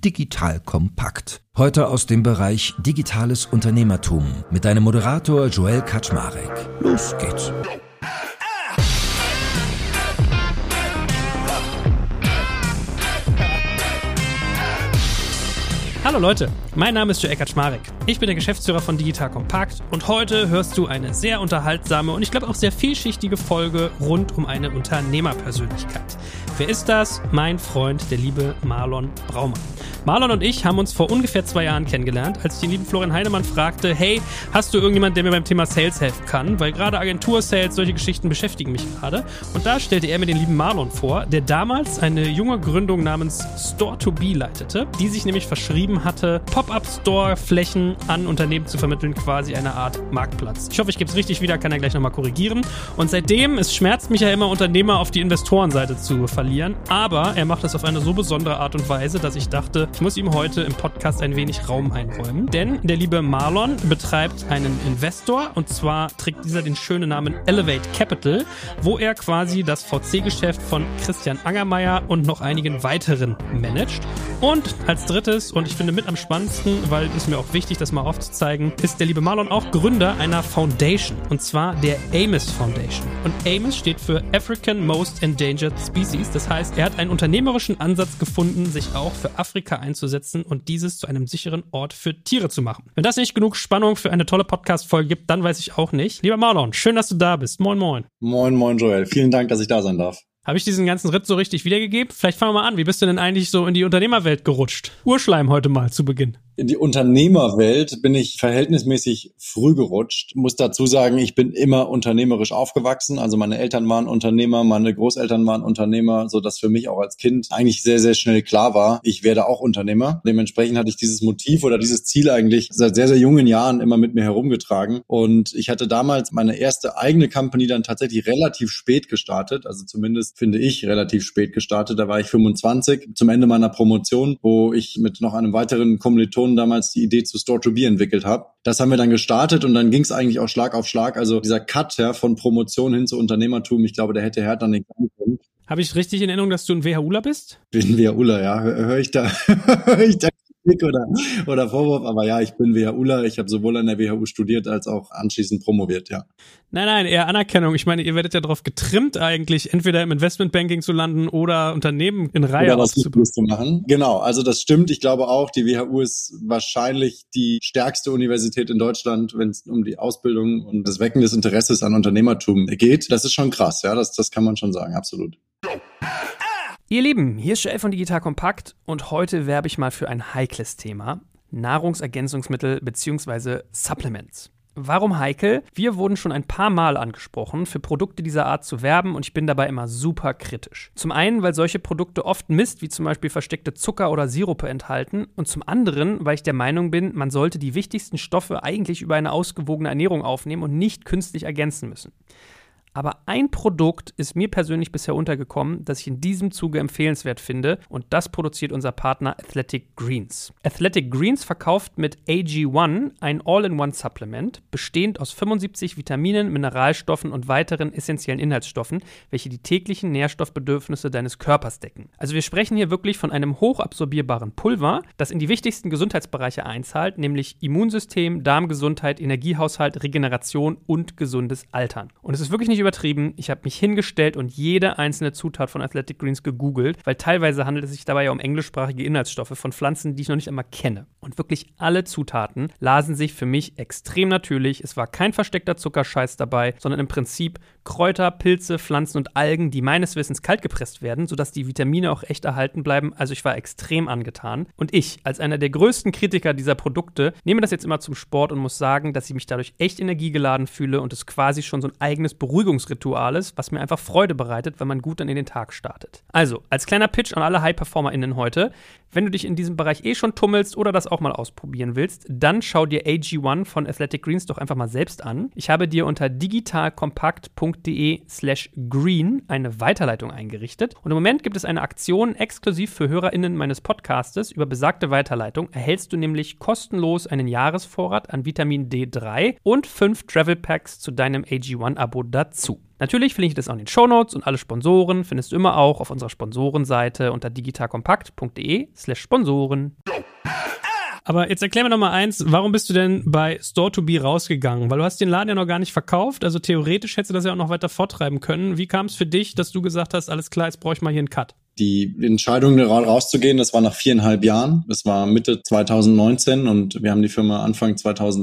Digital Kompakt. Heute aus dem Bereich Digitales Unternehmertum mit deinem Moderator Joel Kaczmarek. Los geht's. Hallo Leute, mein Name ist Joel Kaczmarek. Ich bin der Geschäftsführer von Digital Kompakt und heute hörst du eine sehr unterhaltsame und ich glaube auch sehr vielschichtige Folge rund um eine Unternehmerpersönlichkeit. Wer ist das? Mein Freund, der liebe Marlon Braumann. Marlon und ich haben uns vor ungefähr 2 Jahren kennengelernt, als ich den lieben Florian Heinemann fragte, hey, hast du irgendjemanden, der mir beim Thema Sales helfen kann? Weil gerade Agentur-Sales, solche Geschichten beschäftigen mich gerade. Und da stellte er mir den lieben Marlon vor, der damals eine junge Gründung namens Store2Be leitete, die sich nämlich verschrieben hatte, Pop-Up-Store-Flächen an Unternehmen zu vermitteln, quasi eine Art Marktplatz. Ich hoffe, ich gebe es richtig wieder, kann er gleich nochmal korrigieren. Und seitdem, es schmerzt mich ja immer, Unternehmer auf die Investorenseite zu verlieren, aber er macht es auf eine so besondere Art und Weise, dass ich dachte, ich muss ihm heute im Podcast ein wenig Raum einräumen. Denn der liebe Marlon betreibt einen Investor und zwar trägt dieser den schönen Namen Elevate Capital, wo er quasi das VC-Geschäft von Christian Angermayer und noch einigen weiteren managt. Und als drittes, und ich finde mit am spannendsten, weil es mir auch wichtig, das mal aufzuzeigen, ist der liebe Marlon auch Gründer einer Foundation und zwar der AMIS Foundation. Und AMIS steht für African Most Endangered Species. Das heißt, er hat einen unternehmerischen Ansatz gefunden, sich auch für Afrika einzusetzen und dieses zu einem sicheren Ort für Tiere zu machen. Wenn das nicht genug Spannung für eine tolle Podcast-Folge gibt, dann weiß ich auch nicht. Lieber Marlon, schön, dass du da bist. Moin, moin. Moin, moin, Joel. Vielen Dank, dass ich da sein darf. Habe ich diesen ganzen Ritt so richtig wiedergegeben? Vielleicht fangen wir mal an. Wie bist du denn eigentlich so in die Unternehmerwelt gerutscht? Urschleim heute mal zu Beginn. In die Unternehmerwelt bin ich verhältnismäßig früh gerutscht. Muss dazu sagen, ich bin immer unternehmerisch aufgewachsen. Also meine Eltern waren Unternehmer, meine Großeltern waren Unternehmer, so dass für mich auch als Kind eigentlich sehr, sehr schnell klar war, ich werde auch Unternehmer. Dementsprechend hatte ich dieses Motiv oder dieses Ziel eigentlich seit sehr, sehr jungen Jahren immer mit mir herumgetragen. Und ich hatte damals meine erste eigene Company dann tatsächlich relativ spät gestartet. Also zumindest finde ich relativ spät gestartet. Da war ich 25 zum Ende meiner Promotion, wo ich mit noch einem weiteren Kommilitonen damals die Idee zu Store2Be entwickelt habe. Das haben wir dann gestartet und dann ging es eigentlich auch Schlag auf Schlag. Also dieser Cut von Promotion hin zu Unternehmertum, ich glaube, der hätte härter nicht kommen können. Habe ich richtig in Erinnerung, dass du ein WHUler bist? Bin WHUler, ja. Höre ich da Kritik oder Vorwurf, aber ja, ich bin WHUler. Ich habe sowohl an der WHU studiert als auch anschließend promoviert, ja. Nein, eher Anerkennung. Ich meine, ihr werdet ja darauf getrimmt eigentlich, entweder im Investmentbanking zu landen oder Unternehmen in Reihe auszubauen. Genau, also das stimmt. Ich glaube auch, die WHU ist wahrscheinlich die stärkste Universität in Deutschland, wenn es um die Ausbildung und das Wecken des Interesses an Unternehmertum geht. Das ist schon krass, ja, das kann man schon sagen, absolut. Ihr Lieben, hier ist Joel von Digital Kompakt und heute werbe ich mal für ein heikles Thema: Nahrungsergänzungsmittel bzw. Supplements. Warum heikel? Wir wurden schon ein paar Mal angesprochen, für Produkte dieser Art zu werben und ich bin dabei immer super kritisch. Zum einen, weil solche Produkte oft Mist, wie zum Beispiel versteckte Zucker oder Sirupe enthalten und zum anderen, weil ich der Meinung bin, man sollte die wichtigsten Stoffe eigentlich über eine ausgewogene Ernährung aufnehmen und nicht künstlich ergänzen müssen. Aber ein Produkt ist mir persönlich bisher untergekommen, das ich in diesem Zuge empfehlenswert finde und das produziert unser Partner Athletic Greens. Athletic Greens verkauft mit AG1 ein All-in-One-Supplement, bestehend aus 75 Vitaminen, Mineralstoffen und weiteren essentiellen Inhaltsstoffen, welche die täglichen Nährstoffbedürfnisse deines Körpers decken. Also wir sprechen hier wirklich von einem hochabsorbierbaren Pulver, das in die wichtigsten Gesundheitsbereiche einzahlt, nämlich Immunsystem, Darmgesundheit, Energiehaushalt, Regeneration und gesundes Altern. Und es ist wirklich nicht übertrieben. Ich habe mich hingestellt und jede einzelne Zutat von Athletic Greens gegoogelt, weil teilweise handelt es sich dabei ja um englischsprachige Inhaltsstoffe von Pflanzen, die ich noch nicht einmal kenne. Und wirklich alle Zutaten lasen sich für mich extrem natürlich. Es war kein versteckter Zuckerscheiß dabei, sondern im Prinzip Kräuter, Pilze, Pflanzen und Algen, die meines Wissens kalt gepresst werden, sodass die Vitamine auch echt erhalten bleiben. Also ich war extrem angetan. Und ich, als einer der größten Kritiker dieser Produkte, nehme das jetzt immer zum Sport und muss sagen, dass ich mich dadurch echt energiegeladen fühle und es quasi schon so ein eigenes Beruhigungsritual ist, was mir einfach Freude bereitet, wenn man gut dann in den Tag startet. Also, als kleiner Pitch an alle High-PerformerInnen heute: Wenn du dich in diesem Bereich schon tummelst oder das auch mal ausprobieren willst, dann schau dir AG1 von Athletic Greens doch einfach mal selbst an. Ich habe dir unter digitalkompakt.de/green eine Weiterleitung eingerichtet und im Moment gibt es eine Aktion exklusiv für HörerInnen meines Podcastes. Über besagte Weiterleitung erhältst du nämlich kostenlos einen Jahresvorrat an Vitamin D3 und 5 Travel Packs zu deinem AG1-Abo dazu. Natürlich verlinke ich das auch in den Shownotes und alle Sponsoren findest du immer auch auf unserer Sponsorenseite unter digitalkompakt.de/Sponsoren. Aber jetzt erklär mir noch mal eins, warum bist du denn bei Store2be rausgegangen? Weil du hast den Laden ja noch gar nicht verkauft, also theoretisch hättest du das ja auch noch weiter forttreiben können. Wie kam es für dich, dass du gesagt hast, alles klar, jetzt brauche ich mal hier einen Cut? Die Entscheidung, rauszugehen, das war nach 4,5 Jahren. Das war Mitte 2019 und wir haben die Firma Anfang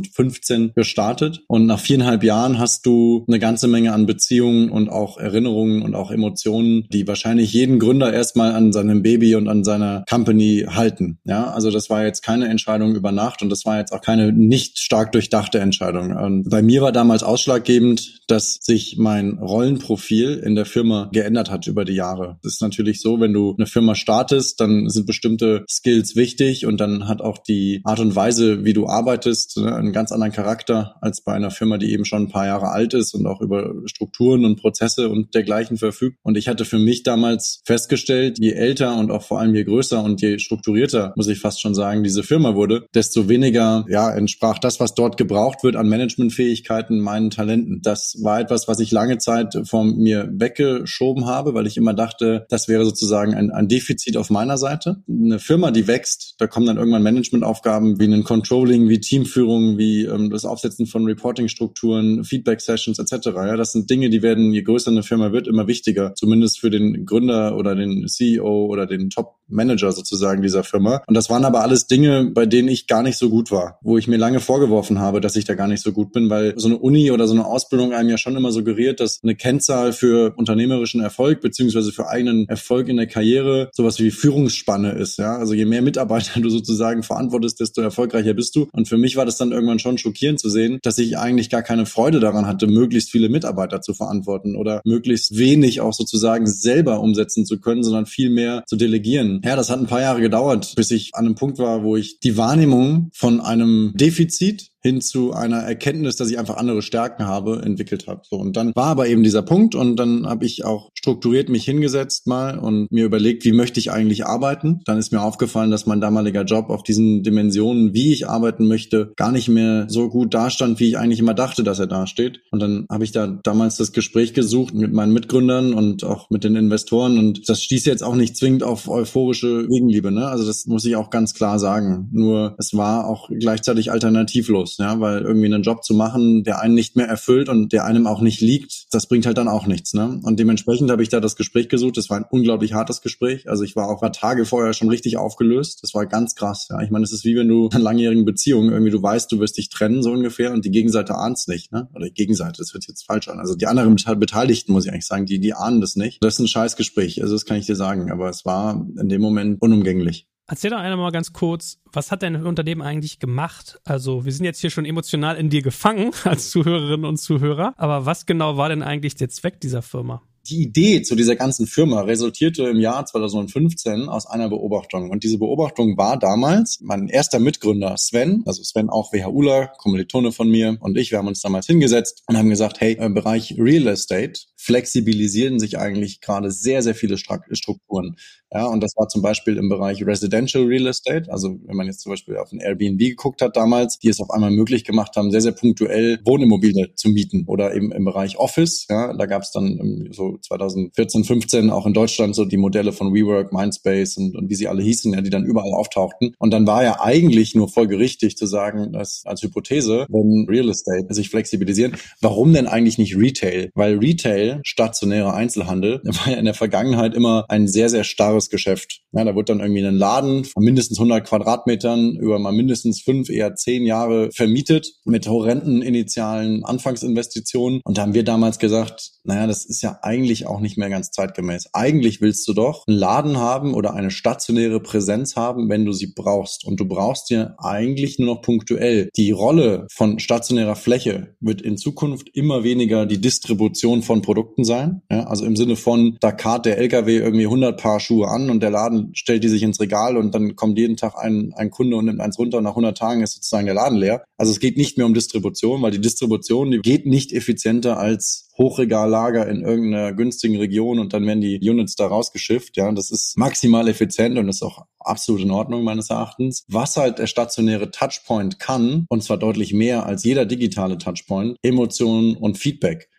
2015 gestartet. Und nach 4,5 Jahren hast du eine ganze Menge an Beziehungen und auch Erinnerungen und auch Emotionen, die wahrscheinlich jeden Gründer erstmal an seinem Baby und an seiner Company halten. Ja, also das war jetzt keine Entscheidung über Nacht und das war jetzt auch keine nicht stark durchdachte Entscheidung. Und bei mir war damals ausschlaggebend, dass sich mein Rollenprofil in der Firma geändert hat über die Jahre. Das ist natürlich so, wenn du eine Firma startest, dann sind bestimmte Skills wichtig und dann hat auch die Art und Weise, wie du arbeitest, einen ganz anderen Charakter als bei einer Firma, die eben schon ein paar Jahre alt ist und auch über Strukturen und Prozesse und dergleichen verfügt. Und ich hatte für mich damals festgestellt, je älter und auch vor allem je größer und je strukturierter, muss ich fast schon sagen, diese Firma wurde, desto weniger entsprach das, was dort gebraucht wird an Managementfähigkeiten, meinen Talenten. Das war etwas, was ich lange Zeit von mir weggeschoben habe, weil ich immer dachte, das wäre sozusagen ein Defizit auf meiner Seite. Eine Firma, die wächst, da kommen dann irgendwann Managementaufgaben wie ein Controlling, wie Teamführung, wie das Aufsetzen von Reporting-Strukturen, Feedback-Sessions etc. Ja, das sind Dinge, die werden, je größer eine Firma wird, immer wichtiger. Zumindest für den Gründer oder den CEO oder den Top-Manager sozusagen dieser Firma. Und das waren aber alles Dinge, bei denen ich gar nicht so gut war, wo ich mir lange vorgeworfen habe, dass ich da gar nicht so gut bin, weil so eine Uni oder so eine Ausbildung einem ja schon immer suggeriert, dass eine Kennzahl für unternehmerischen Erfolg beziehungsweise für eigenen Erfolg in der Karriere sowas wie Führungsspanne ist, ja. Also je mehr Mitarbeiter du sozusagen verantwortest, desto erfolgreicher bist du. Und für mich war das dann irgendwann schon schockierend zu sehen, dass ich eigentlich gar keine Freude daran hatte, möglichst viele Mitarbeiter zu verantworten oder möglichst wenig auch sozusagen selber umsetzen zu können, sondern viel mehr zu delegieren. Ja, das hat ein paar Jahre gedauert, bis ich an einem Punkt war, wo ich die Wahrnehmung von einem Defizit hin zu einer Erkenntnis, dass ich einfach andere Stärken habe, entwickelt habe. So, und dann war aber eben dieser Punkt und dann habe ich auch strukturiert mich hingesetzt mal und mir überlegt, wie möchte ich eigentlich arbeiten. Dann ist mir aufgefallen, dass mein damaliger Job auf diesen Dimensionen, wie ich arbeiten möchte, gar nicht mehr so gut dastand, wie ich eigentlich immer dachte, dass er dasteht. Und dann habe ich da damals das Gespräch gesucht mit meinen Mitgründern und auch mit den Investoren und das stieß jetzt auch nicht zwingend auf euphorische Gegenliebe, ne? Also das muss ich auch ganz klar sagen. Nur es war auch gleichzeitig alternativlos. Ja, weil irgendwie einen Job zu machen, der einen nicht mehr erfüllt und der einem auch nicht liegt, das bringt halt dann auch nichts, ne? Und dementsprechend habe ich da das Gespräch gesucht. Das war ein unglaublich hartes Gespräch. Also ich war Tage vorher schon richtig aufgelöst. Das war ganz krass. Ja, ich meine, es ist wie wenn du in einer langjährigen Beziehung irgendwie, du weißt, du wirst dich trennen so ungefähr und die Gegenseite ahnt's nicht, ne? Oder die Gegenseite, das wird jetzt falsch an. Also die anderen Beteiligten, muss ich eigentlich sagen, die ahnen das nicht. Das ist ein Scheißgespräch. Also das kann ich dir sagen. Aber es war in dem Moment unumgänglich. Erzähl doch einmal ganz kurz, was hat dein Unternehmen eigentlich gemacht? Also wir sind jetzt hier schon emotional in dir gefangen als Zuhörerinnen und Zuhörer, aber was genau war denn eigentlich der Zweck dieser Firma? Die Idee zu dieser ganzen Firma resultierte im Jahr 2015 aus einer Beobachtung. Und diese Beobachtung war damals mein erster Mitgründer Sven, also Sven auch WHUler, Kommilitone von mir und ich, wir haben uns damals hingesetzt und haben gesagt, hey, im Bereich Real Estate flexibilisieren sich eigentlich gerade sehr, sehr viele Strukturen. Ja, und das war zum Beispiel im Bereich Residential Real Estate. Also wenn man jetzt zum Beispiel auf ein Airbnb geguckt hat damals, die es auf einmal möglich gemacht haben, sehr, sehr punktuell Wohnimmobilien zu mieten. Oder eben im Bereich Office, ja, da gab es dann so 2014, 15 auch in Deutschland so die Modelle von WeWork, Mindspace und wie sie alle hießen, ja, die dann überall auftauchten. Und dann war ja eigentlich nur folgerichtig zu sagen, dass als Hypothese, wenn Real Estate sich flexibilisieren, warum denn eigentlich nicht Retail? Weil Retail, stationärer Einzelhandel, war ja in der Vergangenheit immer ein sehr, sehr starres Geschäft. Ja, da wurde dann irgendwie ein Laden von mindestens 100 Quadratmetern über mal mindestens 5, eher 10 Jahre vermietet mit horrenden initialen Anfangsinvestitionen. Und da haben wir damals gesagt, naja, das ist ja eigentlich auch nicht mehr ganz zeitgemäß. Eigentlich willst du doch einen Laden haben oder eine stationäre Präsenz haben, wenn du sie brauchst. Und du brauchst dir eigentlich nur noch punktuell. Die Rolle von stationärer Fläche wird in Zukunft immer weniger die Distribution von Produkten sein. Ja, also im Sinne von, da karrt der LKW irgendwie 100 Paar Schuhe an und der Laden stellt die sich ins Regal und dann kommt jeden Tag ein Kunde und nimmt eins runter und nach 100 Tagen ist sozusagen der Laden leer. Also es geht nicht mehr um Distribution, weil die Distribution, die geht nicht effizienter als Hochregallager in irgendeiner günstigen Region und dann werden die Units da rausgeschifft. Ja, das ist maximal effizient und ist auch absolut in Ordnung meines Erachtens. Was halt der stationäre Touchpoint kann, und zwar deutlich mehr als jeder digitale Touchpoint, Emotionen und Feedback.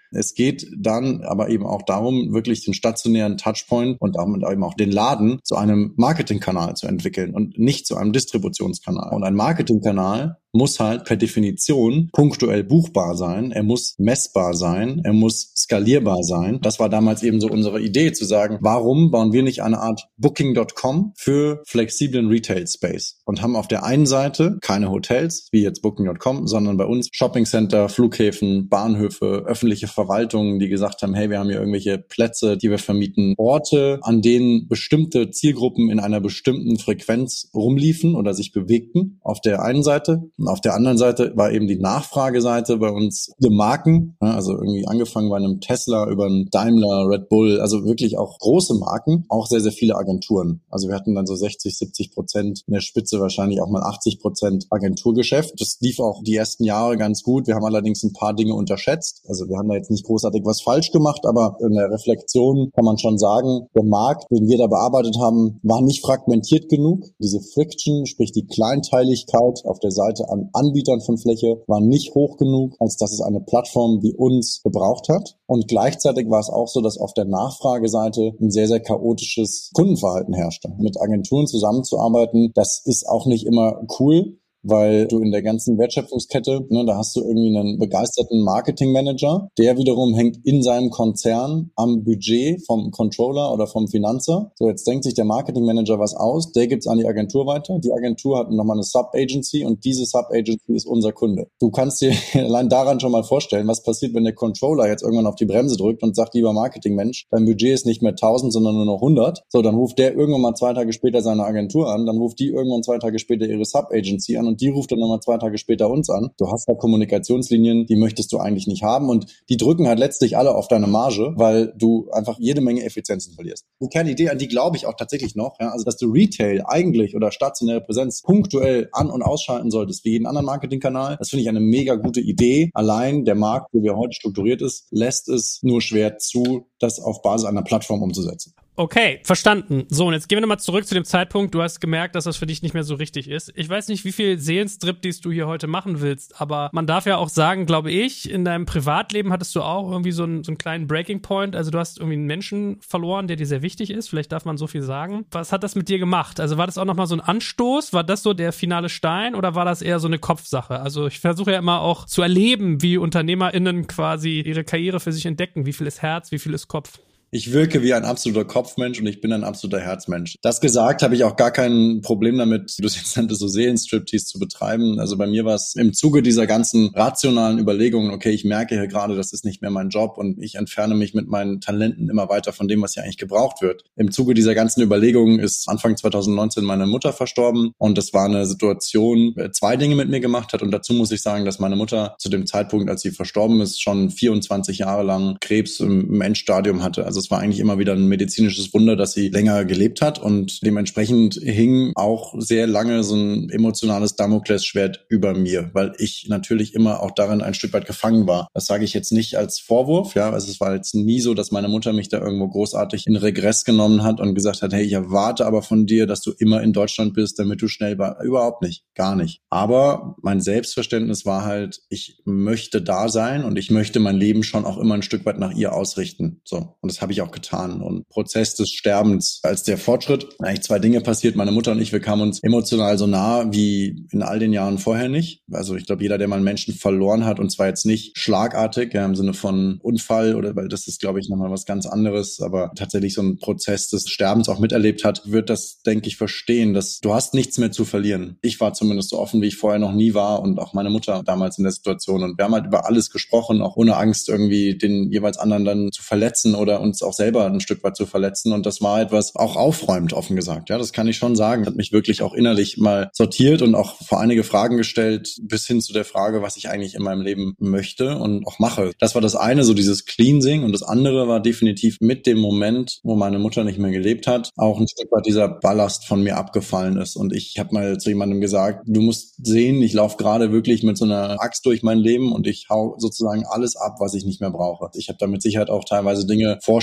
Es geht dann aber eben auch darum, wirklich den stationären Touchpoint und damit eben auch den Laden zu einem Marketingkanal zu entwickeln und nicht zu einem Distributionskanal. Und ein Marketingkanal muss halt per Definition punktuell buchbar sein, er muss messbar sein, er muss skalierbar sein. Das war damals eben so unsere Idee, zu sagen, warum bauen wir nicht eine Art Booking.com für flexiblen Retail-Space und haben auf der einen Seite keine Hotels, wie jetzt Booking.com, sondern bei uns Shoppingcenter, Flughäfen, Bahnhöfe, öffentliche Verwaltungen, die gesagt haben, hey, wir haben hier irgendwelche Plätze, die wir vermieten, Orte, an denen bestimmte Zielgruppen in einer bestimmten Frequenz rumliefen oder sich bewegten, auf der einen Seite. Und auf der anderen Seite war eben die Nachfrageseite bei uns die Marken, also irgendwie angefangen bei einem Tesla über einen Daimler, Red Bull, also wirklich auch große Marken, auch sehr, sehr viele Agenturen. Also wir hatten dann so 60-70%, in der Spitze wahrscheinlich auch mal 80% Agenturgeschäft. Das lief auch die ersten Jahre ganz gut. Wir haben allerdings ein paar Dinge unterschätzt. Also wir haben da jetzt nicht großartig was falsch gemacht, aber in der Reflexion kann man schon sagen, der Markt, den wir da bearbeitet haben, war nicht fragmentiert genug. Diese Friction, sprich die Kleinteiligkeit auf der Seite an Anbietern von Fläche war nicht hoch genug, als dass es eine Plattform wie uns gebraucht hat. Und gleichzeitig war es auch so, dass auf der Nachfrageseite ein sehr, sehr chaotisches Kundenverhalten herrschte. Mit Agenturen zusammenzuarbeiten, das ist auch nicht immer cool, weil du in der ganzen Wertschöpfungskette, da hast du irgendwie einen begeisterten Marketingmanager, der wiederum hängt in seinem Konzern am Budget vom Controller oder vom Finanzer. So, jetzt denkt sich der Marketingmanager was aus, der gibt's an die Agentur weiter. Die Agentur hat nochmal eine Sub-Agency und diese Sub-Agency ist unser Kunde. Du kannst dir allein daran schon mal vorstellen, was passiert, wenn der Controller jetzt irgendwann auf die Bremse drückt und sagt, lieber Marketingmensch, dein Budget ist nicht mehr 1000, sondern nur noch 100. So, dann ruft der irgendwann mal 2 Tage später seine Agentur an, dann ruft die irgendwann 2 Tage später ihre Sub-Agency an und die ruft dann nochmal 2 Tage später uns an. Du hast da Kommunikationslinien, die möchtest du eigentlich nicht haben und die drücken halt letztlich alle auf deine Marge, weil du einfach jede Menge Effizienzen verlierst. Die Kernidee, an die glaube ich auch tatsächlich noch, also dass du Retail eigentlich oder stationäre Präsenz punktuell an- und ausschalten solltest, wie jeden anderen Marketingkanal. Das finde ich eine mega gute Idee. Allein der Markt, wie er heute strukturiert ist, lässt es nur schwer zu, das auf Basis einer Plattform umzusetzen. Okay, verstanden. So, und jetzt gehen wir nochmal zurück zu dem Zeitpunkt. Du hast gemerkt, dass das für dich nicht mehr so richtig ist. Ich weiß nicht, wie viel Seelenstriptease du hier heute machen willst, aber man darf ja auch sagen, glaube ich, in deinem Privatleben hattest du auch irgendwie so einen kleinen Breaking Point. Also du hast irgendwie einen Menschen verloren, der dir sehr wichtig ist. Vielleicht darf man so viel sagen. Was hat das mit dir gemacht? Also war das auch nochmal so ein Anstoß? War das so der finale Stein oder war das eher so eine Kopfsache? Also ich versuche ja immer auch zu erleben, wie UnternehmerInnen quasi ihre Karriere für sich entdecken. Wie viel ist Herz, wie viel ist Kopf? Ich wirke wie ein absoluter Kopfmensch und ich bin ein absoluter Herzmensch. Das gesagt, habe ich auch gar kein Problem damit, du es jetzt nanntest, so Seelenstriptease zu betreiben. Also bei mir war es im Zuge dieser ganzen rationalen Überlegungen, okay, ich merke hier gerade, das ist nicht mehr mein Job und ich entferne mich mit meinen Talenten immer weiter von dem, was hier eigentlich gebraucht wird. Im Zuge dieser ganzen Überlegungen ist Anfang 2019 meine Mutter verstorben und das war eine Situation, 2 Dinge mit mir gemacht hat und dazu muss ich sagen, dass meine Mutter zu dem Zeitpunkt, als sie verstorben ist, schon 24 Jahre lang Krebs im Endstadium hatte. Also es war eigentlich immer wieder ein medizinisches Wunder, dass sie länger gelebt hat und dementsprechend hing auch sehr lange so ein emotionales Damoklesschwert über mir, weil ich natürlich immer auch darin ein Stück weit gefangen war. Das sage ich jetzt nicht als Vorwurf, also es war jetzt nie so, dass meine Mutter mich da irgendwo großartig in Regress genommen hat und gesagt hat, hey, ich erwarte aber von dir, dass du immer in Deutschland bist, damit du schnell überhaupt nicht, gar nicht. Aber mein Selbstverständnis war halt, ich möchte da sein und ich möchte mein Leben schon auch immer ein Stück weit nach ihr ausrichten. So, und das habe ich auch getan. Und Prozess des Sterbens als der Fortschritt, eigentlich 2 Dinge passiert. Meine Mutter und ich, wir kamen uns emotional so nah wie in all den Jahren vorher nicht. Also ich glaube, jeder, der mal einen Menschen verloren hat, und zwar jetzt nicht schlagartig, im Sinne von Unfall, oder weil das ist, glaube ich, nochmal was ganz anderes, aber tatsächlich so ein Prozess des Sterbens auch miterlebt hat, wird das, denke ich, verstehen, dass du hast nichts mehr zu verlieren. Ich war zumindest so offen, wie ich vorher noch nie war und auch meine Mutter damals in der Situation. Und wir haben halt über alles gesprochen, auch ohne Angst, irgendwie den jeweils anderen dann zu verletzen oder uns auch selber ein Stück weit zu verletzen. Und das war etwas auch aufräumend, offen gesagt. Ja, das kann ich schon sagen. Hat mich wirklich auch innerlich mal sortiert und auch vor einige Fragen gestellt, bis hin zu der Frage, was ich eigentlich in meinem Leben möchte und auch mache. Das war das eine, so dieses Cleansing. Und das andere war definitiv mit dem Moment, wo meine Mutter nicht mehr gelebt hat, auch ein Stück weit dieser Ballast von mir abgefallen ist. Und ich habe mal zu jemandem gesagt, du musst sehen, ich laufe gerade wirklich mit so einer Axt durch mein Leben und ich hau sozusagen alles ab, was ich nicht mehr brauche. Ich habe da mit Sicherheit auch teilweise Dinge vorschlagen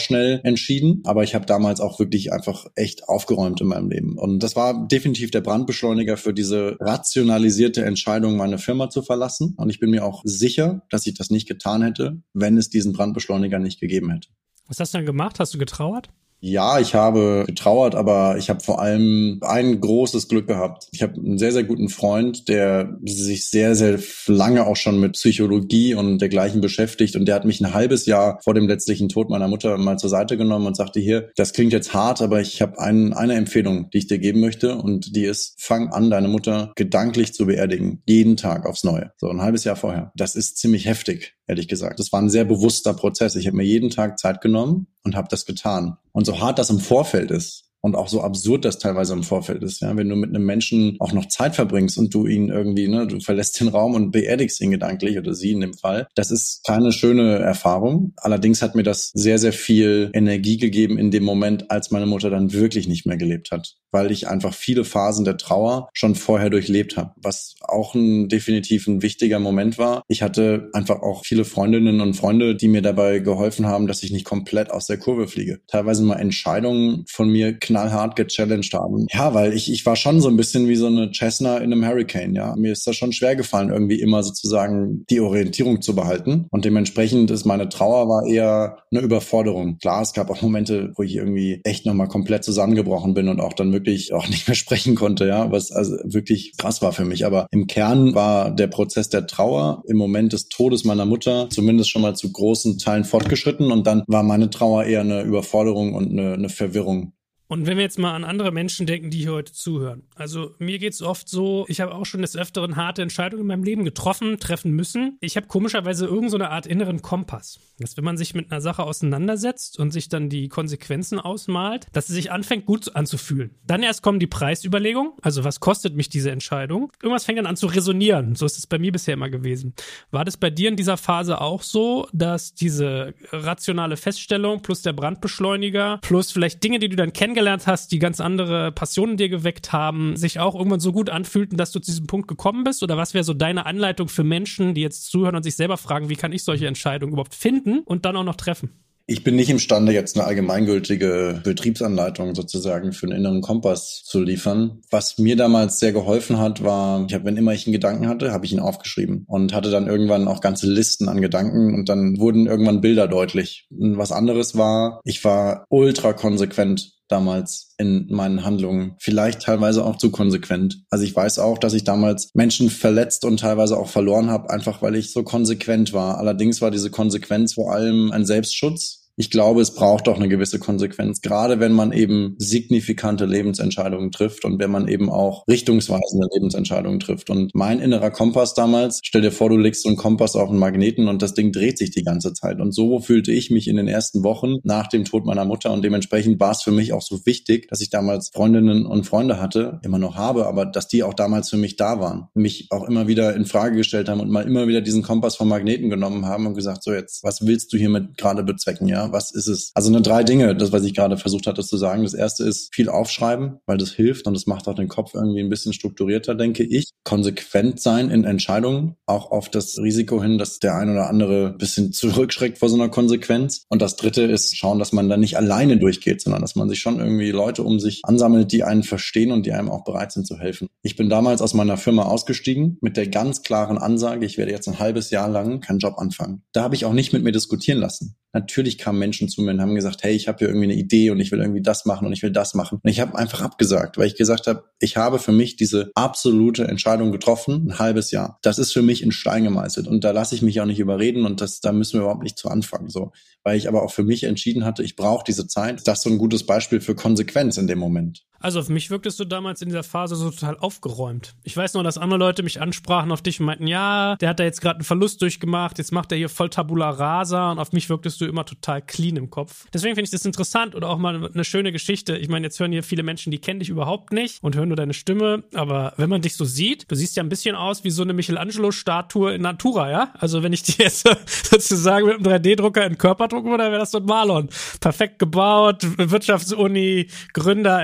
vorschnell entschieden, aber ich habe damals auch wirklich einfach echt aufgeräumt in meinem Leben. Und das war definitiv der Brandbeschleuniger für diese rationalisierte Entscheidung, meine Firma zu verlassen. Und ich bin mir auch sicher, dass ich das nicht getan hätte, wenn es diesen Brandbeschleuniger nicht gegeben hätte. Was hast du dann gemacht? Hast du getrauert? Ja, ich habe getrauert, aber ich habe vor allem ein großes Glück gehabt. Ich habe einen sehr, sehr guten Freund, der sich sehr, sehr lange auch schon mit Psychologie und dergleichen beschäftigt. Und der hat mich ein halbes Jahr vor dem letztlichen Tod meiner Mutter mal zur Seite genommen und sagte, hier, das klingt jetzt hart, aber ich habe eine Empfehlung, die ich dir geben möchte. Und die ist, fang an, deine Mutter gedanklich zu beerdigen. Jeden Tag aufs Neue. So ein halbes Jahr vorher. Das ist ziemlich heftig, ehrlich gesagt. Das war ein sehr bewusster Prozess. Ich habe mir jeden Tag Zeit genommen und habe das getan. Und so hart das im Vorfeld ist und auch so absurd das teilweise im Vorfeld ist, ja, wenn du mit einem Menschen auch noch Zeit verbringst und du ihn irgendwie, du verlässt den Raum und beerdigst ihn gedanklich oder sie in dem Fall, das ist keine schöne Erfahrung. Allerdings hat mir das sehr, sehr viel Energie gegeben in dem Moment, als meine Mutter dann wirklich nicht mehr gelebt hat, weil ich einfach viele Phasen der Trauer schon vorher durchlebt habe, was auch definitiv ein wichtiger Moment war. Ich hatte einfach auch viele Freundinnen und Freunde, die mir dabei geholfen haben, dass ich nicht komplett aus der Kurve fliege. Teilweise mal Entscheidungen von mir knallhart gechallenged haben. Ja, weil ich war schon so ein bisschen wie so eine Cessna in einem Hurricane, ja. Mir ist das schon schwer gefallen, irgendwie immer sozusagen die Orientierung zu behalten. Und dementsprechend ist meine Trauer war eher eine Überforderung. Klar, es gab auch Momente, wo ich irgendwie echt nochmal komplett zusammengebrochen bin und auch dann wirklich auch nicht mehr sprechen konnte, ja, was also wirklich krass war für mich. Aber im Kern war der Prozess der Trauer im Moment des Todes meiner Mutter zumindest schon mal zu großen Teilen fortgeschritten und dann war meine Trauer eher eine Überforderung und eine Verwirrung. Und wenn wir jetzt mal an andere Menschen denken, die hier heute zuhören. Also mir geht's oft so, ich habe auch schon des Öfteren harte Entscheidungen in meinem Leben treffen müssen. Ich habe komischerweise irgend so eine Art inneren Kompass. Dass wenn man sich mit einer Sache auseinandersetzt und sich dann die Konsequenzen ausmalt, dass es sich anfängt gut anzufühlen. Dann erst kommen die Preisüberlegungen, also was kostet mich diese Entscheidung? Irgendwas fängt dann an zu resonieren. So ist es bei mir bisher immer gewesen. War das bei dir in dieser Phase auch so, dass diese rationale Feststellung plus der Brandbeschleuniger plus vielleicht Dinge, die du dann kennengelernt hast, die ganz andere Passionen in dir geweckt haben, sich auch irgendwann so gut anfühlten, dass du zu diesem Punkt gekommen bist? Oder was wäre so deine Anleitung für Menschen, die jetzt zuhören und sich selber fragen, wie kann ich solche Entscheidungen überhaupt finden und dann auch noch treffen? Ich bin nicht imstande, jetzt eine allgemeingültige Betriebsanleitung sozusagen für einen inneren Kompass zu liefern. Was mir damals sehr geholfen hat, war, wenn immer ich einen Gedanken hatte, habe ich ihn aufgeschrieben und hatte dann irgendwann auch ganze Listen an Gedanken und dann wurden irgendwann Bilder deutlich. Und was anderes war, ich war ultra konsequent damals in meinen Handlungen, vielleicht teilweise auch zu konsequent. Also ich weiß auch, dass ich damals Menschen verletzt und teilweise auch verloren habe, einfach weil ich so konsequent war. Allerdings war diese Konsequenz vor allem ein Selbstschutz. Ich glaube, es braucht auch eine gewisse Konsequenz, gerade wenn man eben signifikante Lebensentscheidungen trifft und wenn man eben auch richtungsweisende Lebensentscheidungen trifft. Und mein innerer Kompass damals, stell dir vor, du legst so einen Kompass auf einen Magneten und das Ding dreht sich die ganze Zeit. Und so fühlte ich mich in den ersten Wochen nach dem Tod meiner Mutter und dementsprechend war es für mich auch so wichtig, dass ich damals Freundinnen und Freunde hatte, immer noch habe, aber dass die auch damals für mich da waren, mich auch immer wieder in Frage gestellt haben und mal immer wieder diesen Kompass vom Magneten genommen haben und gesagt, so jetzt, was willst du hiermit gerade bezwecken, ja? Was ist es? Also 3 Dinge, das, was ich gerade versucht hatte zu sagen. Das erste ist viel aufschreiben, weil das hilft und das macht auch den Kopf irgendwie ein bisschen strukturierter, denke ich. Konsequent sein in Entscheidungen, auch auf das Risiko hin, dass der ein oder andere ein bisschen zurückschreckt vor so einer Konsequenz. Und das dritte ist schauen, dass man da nicht alleine durchgeht, sondern dass man sich schon irgendwie Leute um sich ansammelt, die einen verstehen und die einem auch bereit sind zu helfen. Ich bin damals aus meiner Firma ausgestiegen mit der ganz klaren Ansage, ich werde jetzt ein halbes Jahr lang keinen Job anfangen. Da habe ich auch nicht mit mir diskutieren lassen. Natürlich kamen Menschen zu mir und haben gesagt, hey, ich habe hier irgendwie eine Idee und ich will irgendwie das machen und ich will das machen. Und ich habe einfach abgesagt, weil ich gesagt habe, ich habe für mich diese absolute Entscheidung getroffen, ein halbes Jahr. Das ist für mich in Stein gemeißelt und da lasse ich mich auch nicht überreden und da müssen wir überhaupt nicht zu anfangen. So, weil ich aber auch für mich entschieden hatte, ich brauche diese Zeit. Das ist so ein gutes Beispiel für Konsequenz in dem Moment. Also auf mich wirktest du damals in dieser Phase so total aufgeräumt. Ich weiß noch, dass andere Leute mich ansprachen auf dich und meinten, ja, der hat da jetzt gerade einen Verlust durchgemacht, jetzt macht er hier voll Tabula Rasa und auf mich wirktest du immer total clean im Kopf. Deswegen finde ich das interessant oder auch mal eine schöne Geschichte. Ich meine, jetzt hören hier viele Menschen, die kennen dich überhaupt nicht und hören nur deine Stimme, aber wenn man dich so sieht, du siehst ja ein bisschen aus wie so eine Michelangelo-Statue in Natura, ja? Also wenn ich dir jetzt sozusagen mit einem 3D-Drucker in den Körper drucken würde, dann wäre das so ein Marlon. Perfekt gebaut, Wirtschaftsuni, Gründer, Investor,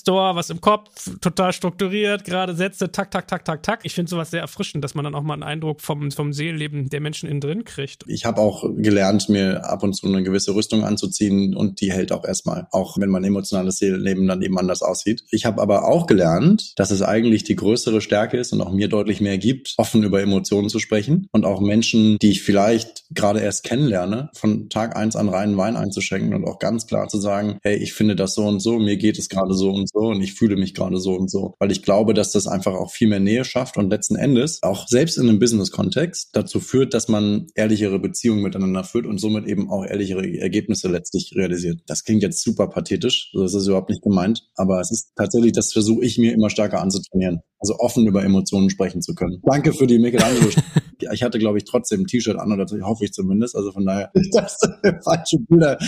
Investor, was im Kopf, total strukturiert, gerade Sätze, tak, tak, tak, tak, tak. Ich finde sowas sehr erfrischend, dass man dann auch mal einen Eindruck vom Seelenleben der Menschen innen drin kriegt. Ich habe auch gelernt, mir ab und zu eine gewisse Rüstung anzuziehen und die hält auch erstmal, auch wenn mein emotionales Seelenleben dann eben anders aussieht. Ich habe aber auch gelernt, dass es eigentlich die größere Stärke ist und auch mir deutlich mehr gibt, offen über Emotionen zu sprechen und auch Menschen, die ich vielleicht gerade erst kennenlerne, von Tag 1 an reinen Wein einzuschenken und auch ganz klar zu sagen, hey, ich finde das so und so, mir geht es gerade so und so und ich fühle mich gerade so und so. Weil ich glaube, dass das einfach auch viel mehr Nähe schafft und letzten Endes auch selbst in einem Business-Kontext dazu führt, dass man ehrlichere Beziehungen miteinander führt und somit eben auch ehrlichere Ergebnisse letztlich realisiert. Das klingt jetzt super pathetisch, das ist überhaupt nicht gemeint, aber es ist tatsächlich, das versuche ich mir immer stärker anzutrainieren. Also offen über Emotionen sprechen zu können. Danke für die Michelangelo. Ich hatte, glaube ich, trotzdem ein T-Shirt an, oder hoffe ich zumindest. Also von daher, dass du falsche Bilder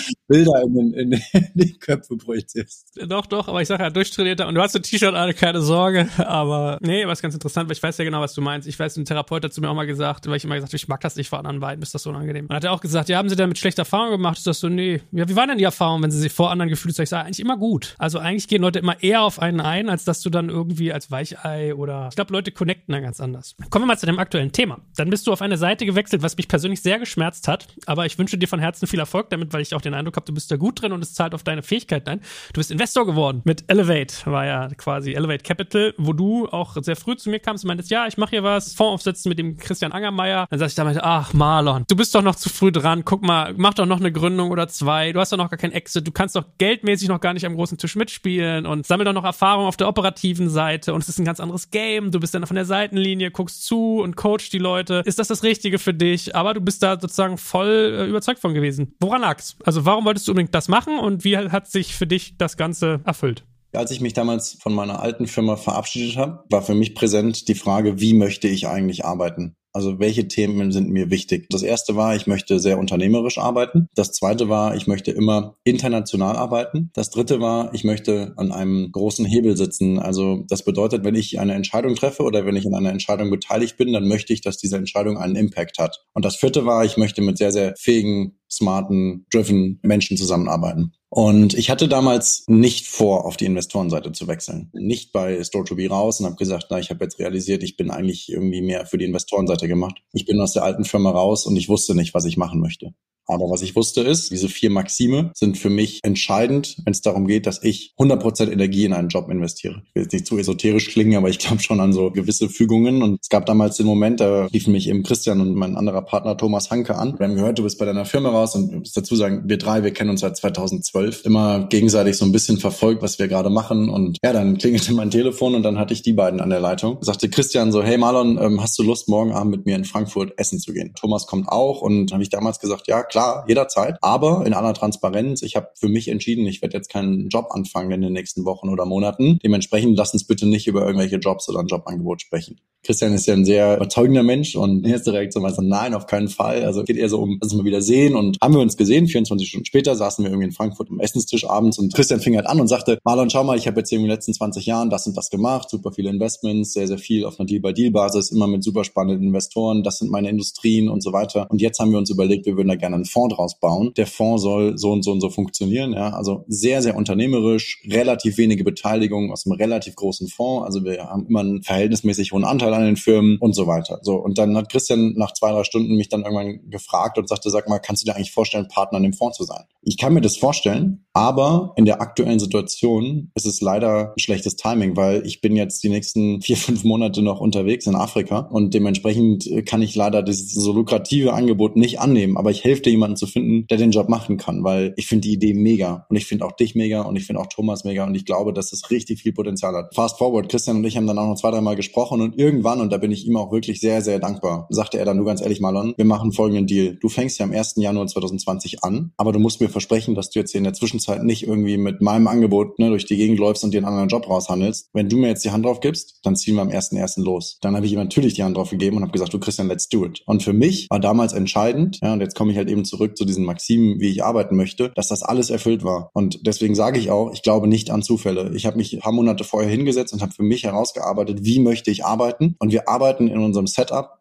in die Köpfe projizierst. Doch, aber ich sage ja, durchtrainierter. Und du hast ein T-Shirt an, keine Sorge. Aber nee, was ganz interessant, weil ich weiß ja genau, was du meinst. Ich weiß, ein Therapeut hat zu mir auch mal gesagt, weil ich immer gesagt habe, ich mag das nicht vor anderen Weiden, ist das so unangenehm. Und hat er auch gesagt, ja, haben Sie damit schlechte Erfahrungen gemacht? Ist das so, nee. Ja, wie waren denn die Erfahrungen, wenn Sie sich vor anderen gefühlt haben? Ich sage, eigentlich immer gut. Also eigentlich gehen Leute immer eher auf einen ein, als dass du dann irgendwie als Weichei oder ich glaube, Leute connecten da ganz anders. Kommen wir mal zu dem aktuellen Thema. Dann bist du auf eine Seite gewechselt, was mich persönlich sehr geschmerzt hat, aber ich wünsche dir von Herzen viel Erfolg damit, weil ich auch den Eindruck habe, du bist da gut drin und es zahlt auf deine Fähigkeiten ein. Du bist Investor geworden mit Elevate, war ja quasi Elevate Capital, wo du auch sehr früh zu mir kamst und meintest, ja, ich mache hier was, Fonds aufsetzen mit dem Christian Angermeier. Dann sag ich damals, ach Marlon, du bist doch noch zu früh dran, guck mal, mach doch noch eine Gründung oder 2, du hast doch noch gar kein Exit, du kannst doch geldmäßig noch gar nicht am großen Tisch mitspielen und sammel doch noch Erfahrung auf der operativen Seite und es ist ein ganz anderes Game, du bist dann von der Seitenlinie, guckst zu und coachst die Leute. Ist das Richtige für dich? Aber du bist da sozusagen voll überzeugt von gewesen. Woran lag's? Also warum wolltest du unbedingt das machen und wie hat sich für dich das Ganze erfüllt? Als ich mich damals von meiner alten Firma verabschiedet habe, war für mich präsent die Frage, wie möchte ich eigentlich arbeiten? Also welche Themen sind mir wichtig? Das erste war, ich möchte sehr unternehmerisch arbeiten. Das zweite war, ich möchte immer international arbeiten. Das dritte war, ich möchte an einem großen Hebel sitzen. Also das bedeutet, wenn ich eine Entscheidung treffe oder wenn ich in einer Entscheidung beteiligt bin, dann möchte ich, dass diese Entscheidung einen Impact hat. Und das vierte war, ich möchte mit sehr, sehr fähigen, smarten, driven Menschen zusammenarbeiten. Und ich hatte damals nicht vor, auf die Investorenseite zu wechseln. Nicht bei Store2B raus und habe gesagt, ich habe jetzt realisiert, ich bin eigentlich irgendwie mehr für die Investorenseite gemacht. Ich bin aus der alten Firma raus und ich wusste nicht, was ich machen möchte. Aber was ich wusste ist, diese 4 Maxime sind für mich entscheidend, wenn es darum geht, dass ich 100% Energie in einen Job investiere. Ich will jetzt nicht zu esoterisch klingen, aber ich glaube schon an so gewisse Fügungen. Und es gab damals den Moment, da riefen mich eben Christian und mein anderer Partner Thomas Hanke an. Wir haben gehört, du bist bei deiner Firma raus und ich muss dazu sagen, wir kennen uns seit 2012. Immer gegenseitig so ein bisschen verfolgt, was wir gerade machen. Und ja, dann klingelte mein Telefon und dann hatte ich die beiden an der Leitung. Sagte Christian so, hey Marlon, hast du Lust, morgen Abend mit mir in Frankfurt essen zu gehen? Thomas kommt auch und habe ich damals gesagt, ja klar, jederzeit. Aber in aller Transparenz, ich habe für mich entschieden, ich werde jetzt keinen Job anfangen in den nächsten Wochen oder Monaten. Dementsprechend lass uns bitte nicht über irgendwelche Jobs oder ein Jobangebot sprechen. Christian ist ja ein sehr überzeugender Mensch und die erste Reaktion war so, nein, auf keinen Fall. Also geht eher so um, dass wir wieder sehen und haben wir uns gesehen, 24 Stunden später saßen wir irgendwie in Frankfurt am Essenstisch abends und Christian fing halt an und sagte, Marlon, schau mal, ich habe jetzt in den letzten 20 Jahren das und das gemacht, super viele Investments, sehr, sehr viel auf einer Deal-by-Deal-Basis, immer mit super spannenden Investoren, das sind meine Industrien und so weiter. Und jetzt haben wir uns überlegt, wir würden da gerne einen Fonds draus bauen. Der Fonds soll so und so und so funktionieren, ja, also sehr, sehr unternehmerisch, relativ wenige Beteiligung aus einem relativ großen Fonds, also wir haben immer einen verhältnismäßig hohen Anteil an den Firmen und so weiter. So, und dann hat Christian nach 2-3 Stunden mich dann irgendwann gefragt und sagte, sag mal, kannst du dir eigentlich vorstellen, Partner an dem Fonds zu sein? Ich kann mir das vorstellen, aber in der aktuellen Situation ist es leider ein schlechtes Timing, weil ich bin jetzt die nächsten 4-5 Monate noch unterwegs in Afrika und dementsprechend kann ich leider dieses so lukrative Angebot nicht annehmen, aber ich helfe dir, jemanden zu finden, der den Job machen kann, weil ich finde die Idee mega und ich finde auch dich mega und ich finde auch Thomas mega und ich glaube, dass es richtig viel Potenzial hat. Fast forward, Christian und ich haben dann auch noch 2-3 Mal gesprochen und irgendwann, und da bin ich ihm auch wirklich sehr, sehr dankbar, sagte er dann nur ganz ehrlich, Marlon, wir machen folgenden Deal. Du fängst ja am 1. Januar 2020 an, aber du musst mir versprechen, dass du jetzt hier in der Zwischenzeit nicht irgendwie mit meinem Angebot durch die Gegend läufst und dir einen anderen Job raushandelst. Wenn du mir jetzt die Hand drauf gibst, dann ziehen wir am 1.1. los. Dann habe ich ihm natürlich die Hand drauf gegeben und habe gesagt, du Christian, let's do it. Und für mich war damals entscheidend, ja, und jetzt komme ich halt eben zurück zu diesen Maximen, wie ich arbeiten möchte, dass das alles erfüllt war. Und deswegen sage ich auch, ich glaube nicht an Zufälle. Ich habe mich ein paar Monate vorher hingesetzt und habe für mich herausgearbeitet, wie möchte ich arbeiten. Und wir arbeiten in unserem Setup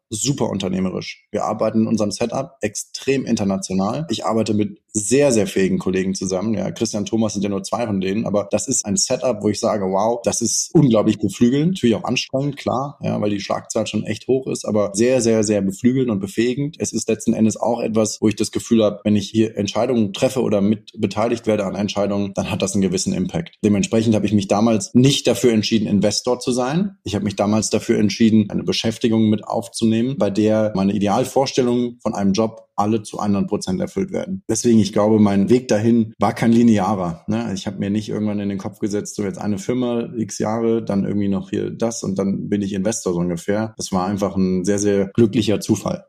super unternehmerisch. Wir arbeiten in unserem Setup extrem international. Ich arbeite mit sehr, sehr fähigen Kollegen zusammen. Ja, Christian, Thomas sind ja nur 2 von denen, aber das ist ein Setup, wo ich sage, wow, das ist unglaublich beflügelnd. Natürlich auch anstrengend, klar, ja, weil die Schlagzahl schon echt hoch ist, aber sehr, sehr, sehr beflügelnd und befähigend. Es ist letzten Endes auch etwas, wo ich das Gefühl habe, wenn ich hier Entscheidungen treffe oder mit beteiligt werde an Entscheidungen, dann hat das einen gewissen Impact. Dementsprechend habe ich mich damals nicht dafür entschieden, Investor zu sein. Ich habe mich damals dafür entschieden, eine Beschäftigung mit aufzunehmen, bei der meine Idealvorstellungen von einem Job alle zu 100% erfüllt werden. Deswegen, ich glaube, mein Weg dahin war kein linearer. Ne? Ich habe mir nicht irgendwann in den Kopf gesetzt, so jetzt eine Firma, x Jahre, dann irgendwie noch hier das und dann bin ich Investor so ungefähr. Das war einfach ein sehr, sehr glücklicher Zufall.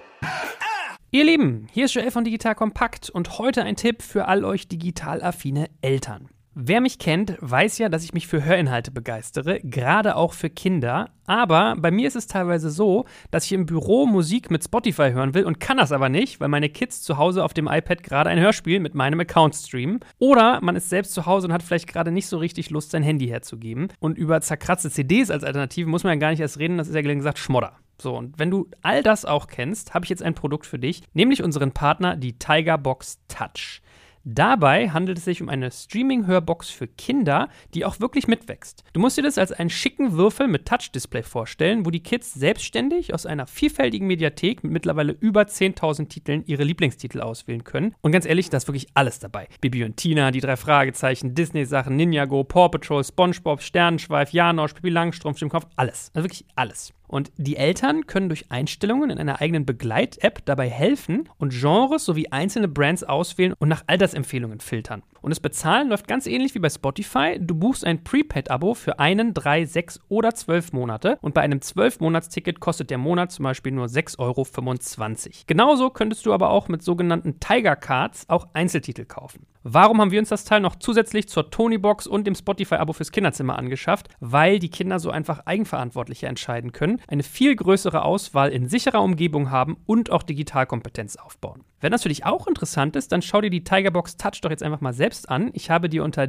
Ihr Lieben, hier ist Joel von Digital Kompakt und heute ein Tipp für all euch digital affine Eltern. Wer mich kennt, weiß ja, dass ich mich für Hörinhalte begeistere, gerade auch für Kinder. Aber bei mir ist es teilweise so, dass ich im Büro Musik mit Spotify hören will und kann das aber nicht, weil meine Kids zu Hause auf dem iPad gerade ein Hörspiel mit meinem Account streamen. Oder man ist selbst zu Hause und hat vielleicht gerade nicht so richtig Lust, sein Handy herzugeben. Und über zerkratzte CDs als Alternative muss man ja gar nicht erst reden, das ist ja gelinde gesagt Schmodder. So, und wenn du all das auch kennst, habe ich jetzt ein Produkt für dich, nämlich unseren Partner, die Tigerbox Touch. Dabei handelt es sich um eine Streaming-Hörbox für Kinder, die auch wirklich mitwächst. Du musst dir das als einen schicken Würfel mit Touch-Display vorstellen, wo die Kids selbstständig aus einer vielfältigen Mediathek mit mittlerweile über 10.000 Titeln ihre Lieblingstitel auswählen können. Und ganz ehrlich, da ist wirklich alles dabei. Bibi und Tina, die 3 Fragezeichen, Disney-Sachen, Ninjago, Paw Patrol, SpongeBob, Sternenschweif, Janosch, Pippi Langstrumpf, Stimmkopf, alles. Also wirklich alles. Und die Eltern können durch Einstellungen in einer eigenen Begleit-App dabei helfen und Genres sowie einzelne Brands auswählen und nach Altersempfehlungen filtern. Und das Bezahlen läuft ganz ähnlich wie bei Spotify. Du buchst ein Prepaid-Abo für 1, 3, 6 oder 12 Monate und bei einem 12-Monats-Ticket kostet der Monat zum Beispiel nur 6,25 €. Genauso könntest du aber auch mit sogenannten Tiger Cards auch Einzeltitel kaufen. Warum haben wir uns das Teil noch zusätzlich zur Tonybox und dem Spotify-Abo fürs Kinderzimmer angeschafft? Weil die Kinder so einfach eigenverantwortlicher entscheiden können, eine viel größere Auswahl in sicherer Umgebung haben und auch Digitalkompetenz aufbauen. Wenn das für dich auch interessant ist, dann schau dir die Tigerbox Touch doch jetzt einfach mal selbst an. Ich habe dir unter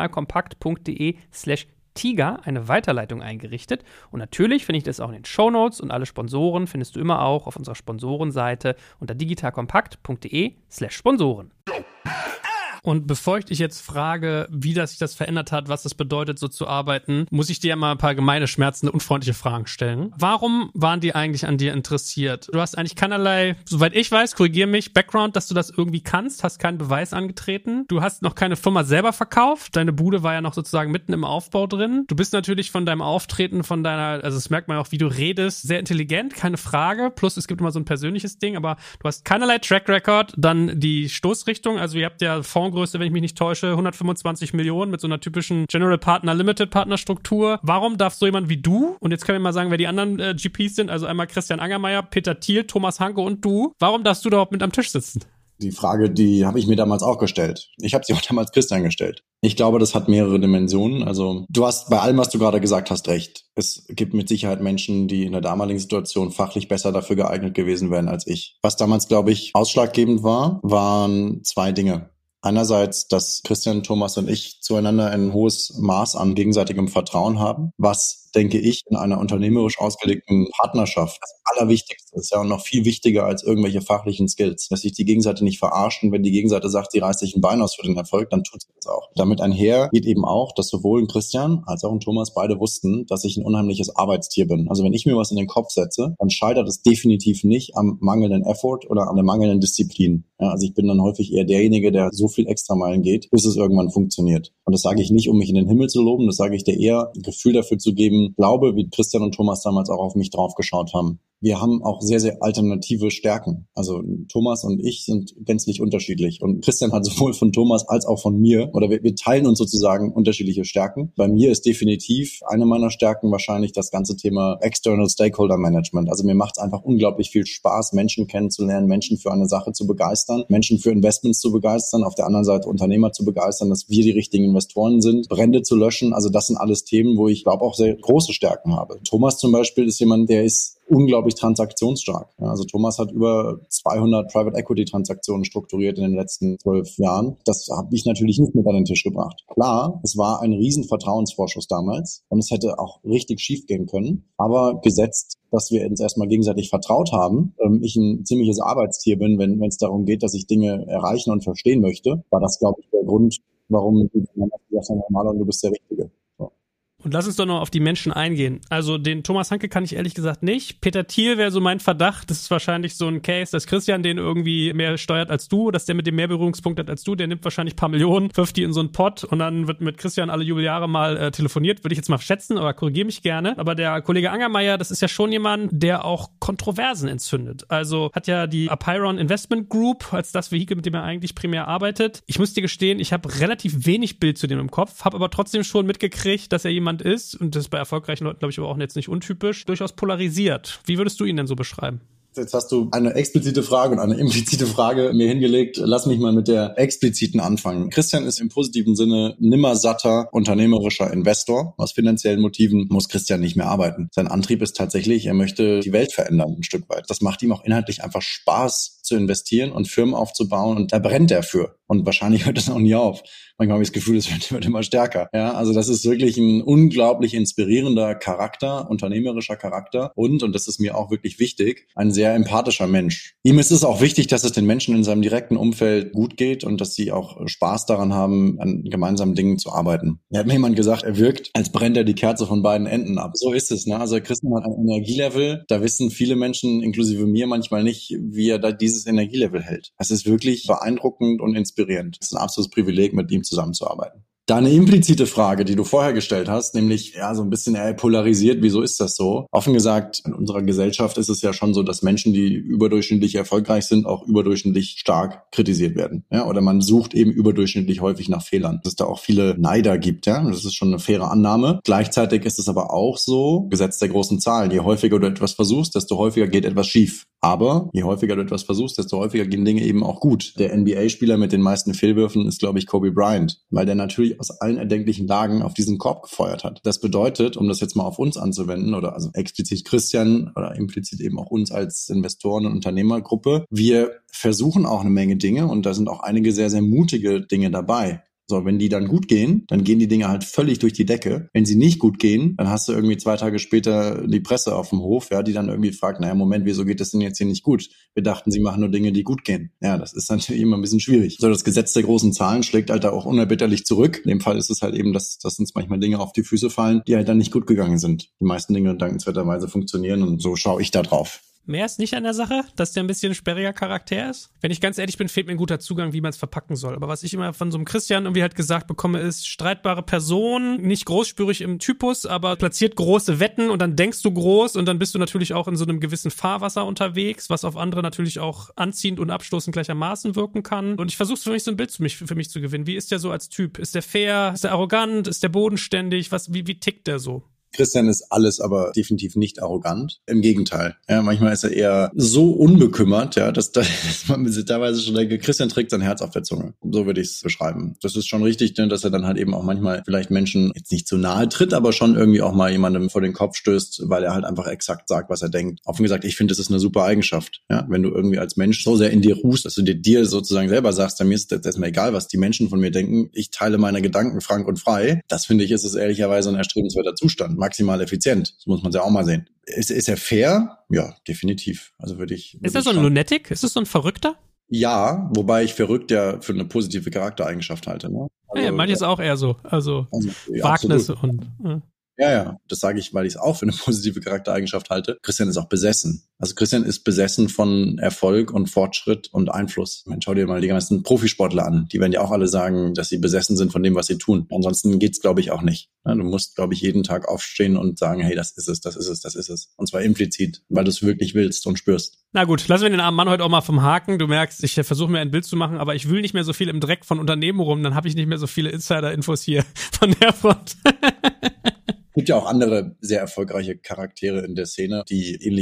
digitalkompakt.de/Tiger eine Weiterleitung eingerichtet. Und natürlich finde ich das auch in den Shownotes und alle Sponsoren findest du immer auch auf unserer Sponsorenseite unter digitalkompakt.de/Sponsoren. Und bevor ich dich jetzt frage, wie sich das verändert hat, was das bedeutet, so zu arbeiten, muss ich dir ja mal ein paar gemeine, schmerzende, unfreundliche Fragen stellen. Warum waren die eigentlich an dir interessiert? Du hast eigentlich keinerlei, soweit ich weiß, korrigier mich, Background, dass du das irgendwie kannst, hast keinen Beweis angetreten. Du hast noch keine Firma selber verkauft. Deine Bude war ja noch sozusagen mitten im Aufbau drin. Du bist natürlich von deinem Auftreten, also das merkt man auch, wie du redest, sehr intelligent, keine Frage. Plus es gibt immer so ein persönliches Ding, aber du hast keinerlei Track Record. Dann die Stoßrichtung, also ihr habt ja Fondsgröße, wenn ich mich nicht täusche, 125 Millionen mit so einer typischen General Partner Limited Partnerstruktur. Warum darf so jemand wie du, und jetzt können wir mal sagen, wer die anderen GPs sind, also einmal Christian Angermeier, Peter Thiel, Thomas Hanke und du, warum darfst du da überhaupt mit am Tisch sitzen? Die Frage, die habe ich mir damals auch gestellt. Ich habe sie auch damals Christian gestellt. Ich glaube, das hat mehrere Dimensionen. Also du hast bei allem, was du gerade gesagt hast, recht. Es gibt mit Sicherheit Menschen, die in der damaligen Situation fachlich besser dafür geeignet gewesen wären als ich. Was damals, glaube ich, ausschlaggebend war, waren 2 Dinge. Einerseits, dass Christian, Thomas und ich zueinander ein hohes Maß an gegenseitigem Vertrauen haben, was, denke ich, in einer unternehmerisch ausgelegten Partnerschaft das Allerwichtigste ist, ja, und noch viel wichtiger als irgendwelche fachlichen Skills, dass sich die Gegenseite nicht verarschen. Wenn die Gegenseite sagt, sie reißt sich ein Bein aus für den Erfolg, dann tut sie das auch. Damit einher geht eben auch, dass sowohl ein Christian als auch ein Thomas beide wussten, dass ich ein unheimliches Arbeitstier bin. Also wenn ich mir was in den Kopf setze, dann scheitert es definitiv nicht am mangelnden Effort oder an der mangelnden Disziplin. Ja, also ich bin dann häufig eher derjenige, der so viel Extrameilen geht, bis es irgendwann funktioniert. Und das sage ich nicht, um mich in den Himmel zu loben, das sage ich dir eher, ein Gefühl dafür zu geben, glaube, wie Christian und Thomas damals auch auf mich drauf geschaut haben. Wir haben auch sehr, sehr alternative Stärken. Also Thomas und ich sind gänzlich unterschiedlich. Und Christian hat sowohl von Thomas als auch von mir, oder wir teilen uns sozusagen unterschiedliche Stärken. Bei mir ist definitiv eine meiner Stärken wahrscheinlich das ganze Thema External Stakeholder Management. Also mir macht es einfach unglaublich viel Spaß, Menschen kennenzulernen, Menschen für eine Sache zu begeistern, Menschen für Investments zu begeistern, auf der anderen Seite Unternehmer zu begeistern, dass wir die richtigen Investoren sind, Brände zu löschen. Also das sind alles Themen, wo ich glaube auch sehr große Stärken habe. Thomas zum Beispiel ist jemand, der ist unglaublich transaktionsstark. Also Thomas hat über 200 Private Equity Transaktionen strukturiert in den letzten 12 Jahren. Das habe ich natürlich nicht mit an den Tisch gebracht. Klar, es war ein riesen Vertrauensvorschuss damals und es hätte auch richtig schief gehen können. Aber gesetzt, dass wir uns erstmal gegenseitig vertraut haben, ich ein ziemliches Arbeitstier bin, wenn es darum geht, dass ich Dinge erreichen und verstehen möchte, war das, glaube ich, der Grund, warum die gesagt haben, Marlon, du bist der Richtige. Und lass uns doch noch auf die Menschen eingehen. Also den Thomas Hanke kann ich ehrlich gesagt nicht. Peter Thiel wäre so mein Verdacht. Das ist wahrscheinlich so ein Case, dass Christian den irgendwie mehr steuert als du, dass der mit dem mehr Berührungspunkt hat als du. Der nimmt wahrscheinlich ein paar Millionen, wirft die in so einen Pott und dann wird mit Christian alle Jubeljahre mal telefoniert. Würde ich jetzt mal schätzen, aber korrigiere mich gerne. Aber der Kollege Angermeier, das ist ja schon jemand, der auch Kontroversen entzündet. Also hat ja die Apeiron Investment Group als das Vehikel, mit dem er eigentlich primär arbeitet. Ich muss dir gestehen, ich habe relativ wenig Bild zu dem im Kopf, habe aber trotzdem schon mitgekriegt, dass er jemand ist, und das ist bei erfolgreichen Leuten, glaube ich, aber auch jetzt nicht untypisch, durchaus polarisiert. Wie würdest du ihn denn so beschreiben? Jetzt hast du eine explizite Frage und eine implizite Frage mir hingelegt. Lass mich mal mit der expliziten anfangen. Christian ist im positiven Sinne nimmersatter unternehmerischer Investor. Aus finanziellen Motiven muss Christian nicht mehr arbeiten. Sein Antrieb ist tatsächlich, er möchte die Welt verändern ein Stück weit. Das macht ihm auch inhaltlich einfach Spaß zu investieren und Firmen aufzubauen und da brennt er für. Und wahrscheinlich hört das auch nie auf. Manchmal habe ich das Gefühl, es wird immer stärker. Ja, also das ist wirklich ein unglaublich inspirierender Charakter, unternehmerischer Charakter und das ist mir auch wirklich wichtig, ein sehr empathischer Mensch. Ihm ist es auch wichtig, dass es den Menschen in seinem direkten Umfeld gut geht und dass sie auch Spaß daran haben, an gemeinsamen Dingen zu arbeiten. Da hat mir jemand gesagt, er wirkt, als brennt er die Kerze von beiden Enden ab. So ist es, ne? Also Christian hat ein Energielevel, da wissen viele Menschen, inklusive mir, manchmal nicht, wie er da dieses Energielevel hält. Es ist wirklich beeindruckend und inspirierend. Es ist ein absolutes Privileg, mit ihm zusammenzuarbeiten. Deine implizite Frage, die du vorher gestellt hast, nämlich ja so ein bisschen polarisiert, wieso ist das so? Offen gesagt, in unserer Gesellschaft ist es ja schon so, dass Menschen, die überdurchschnittlich erfolgreich sind, auch überdurchschnittlich stark kritisiert werden. Ja, oder man sucht eben überdurchschnittlich häufig nach Fehlern. Dass es da auch viele Neider gibt, ja, das ist schon eine faire Annahme. Gleichzeitig ist es aber auch so, Gesetz der großen Zahlen, je häufiger du etwas versuchst, desto häufiger geht etwas schief. Aber je häufiger du etwas versuchst, desto häufiger gehen Dinge eben auch gut. Der NBA-Spieler mit den meisten Fehlwürfen ist, glaube ich, Kobe Bryant, weil der natürlich aus allen erdenklichen Lagen auf diesen Korb gefeuert hat. Das bedeutet, um das jetzt mal auf uns anzuwenden, oder also explizit Christian oder implizit eben auch uns als Investoren- und Unternehmergruppe, wir versuchen auch eine Menge Dinge und da sind auch einige sehr, sehr mutige Dinge dabei. So, wenn die dann gut gehen, dann gehen die Dinge halt völlig durch die Decke. Wenn sie nicht gut gehen, dann hast du irgendwie 2 Tage später die Presse auf dem Hof, ja, die dann irgendwie fragt, naja, Moment, wieso geht das denn jetzt hier nicht gut? Wir dachten, sie machen nur Dinge, die gut gehen. Ja, das ist natürlich immer ein bisschen schwierig. So, das Gesetz der großen Zahlen schlägt halt da auch unerbitterlich zurück. In dem Fall ist es halt eben, dass uns manchmal Dinge auf die Füße fallen, die halt dann nicht gut gegangen sind. Die meisten Dinge dankenswerterweise funktionieren und so schaue ich da drauf. Mehr ist nicht an der Sache, dass der ein bisschen ein sperriger Charakter ist. Wenn ich ganz ehrlich bin, fehlt mir ein guter Zugang, wie man es verpacken soll. Aber was ich immer von so einem Christian irgendwie halt gesagt bekomme, ist streitbare Person, nicht großspürig im Typus, aber platziert große Wetten und dann denkst du groß und dann bist du natürlich auch in so einem gewissen Fahrwasser unterwegs, was auf andere natürlich auch anziehend und abstoßend gleichermaßen wirken kann. Und ich versuche für mich so ein Bild für mich zu gewinnen. Wie ist der so als Typ? Ist der fair? Ist der arrogant? Ist der bodenständig? Wie tickt der so? Christian ist alles, aber definitiv nicht arrogant. Im Gegenteil. Ja, manchmal ist er eher so unbekümmert, ja, dass man teilweise schon denkt, Christian trägt sein Herz auf der Zunge. So würde ich es beschreiben. Das ist schon richtig, ne, dass er dann halt eben auch manchmal vielleicht Menschen jetzt nicht zu nahe tritt, aber schon irgendwie auch mal jemandem vor den Kopf stößt, weil er halt einfach exakt sagt, was er denkt. Offen gesagt, ich finde, das ist eine super Eigenschaft. Ja, wenn du irgendwie als Mensch so sehr in dir ruhst, dass du dir sozusagen selber sagst, mir ist das erstmal egal, was die Menschen von mir denken. Ich teile meine Gedanken frank und frei. Das finde ich, ist es ehrlicherweise ein erstrebenswerter Zustand. Maximal effizient. Das muss man ja auch mal sehen. Ist er fair? Ja, definitiv. Also Ist er so ein Lunatic? Ist es so ein Verrückter? Ja, wobei ich verrückt ja für eine positive Charaktereigenschaft halte. Ne? Also, ja, manches auch eher so. Also ja, Wagnis absolut. und... Ja, das sage ich, weil ich es auch für eine positive Charaktereigenschaft halte. Christian ist auch besessen. Also Christian ist besessen von Erfolg und Fortschritt und Einfluss. Schau dir mal die ganzen Profisportler an. Die werden ja auch alle sagen, dass sie besessen sind von dem, was sie tun. Ansonsten geht's, glaube ich, auch nicht. Du musst, glaube ich, jeden Tag aufstehen und sagen, hey, das ist es, das ist es, das ist es. Und zwar implizit, weil du es wirklich willst und spürst. Na gut, lassen wir den armen Mann heute auch mal vom Haken. Du merkst, ich versuche mir ein Bild zu machen, aber ich wühle nicht mehr so viel im Dreck von Unternehmen rum. Dann habe ich nicht mehr so viele Insider-Infos hier von der Front. Es gibt ja auch andere sehr erfolgreiche Charaktere in der Szene, die ähnlich auch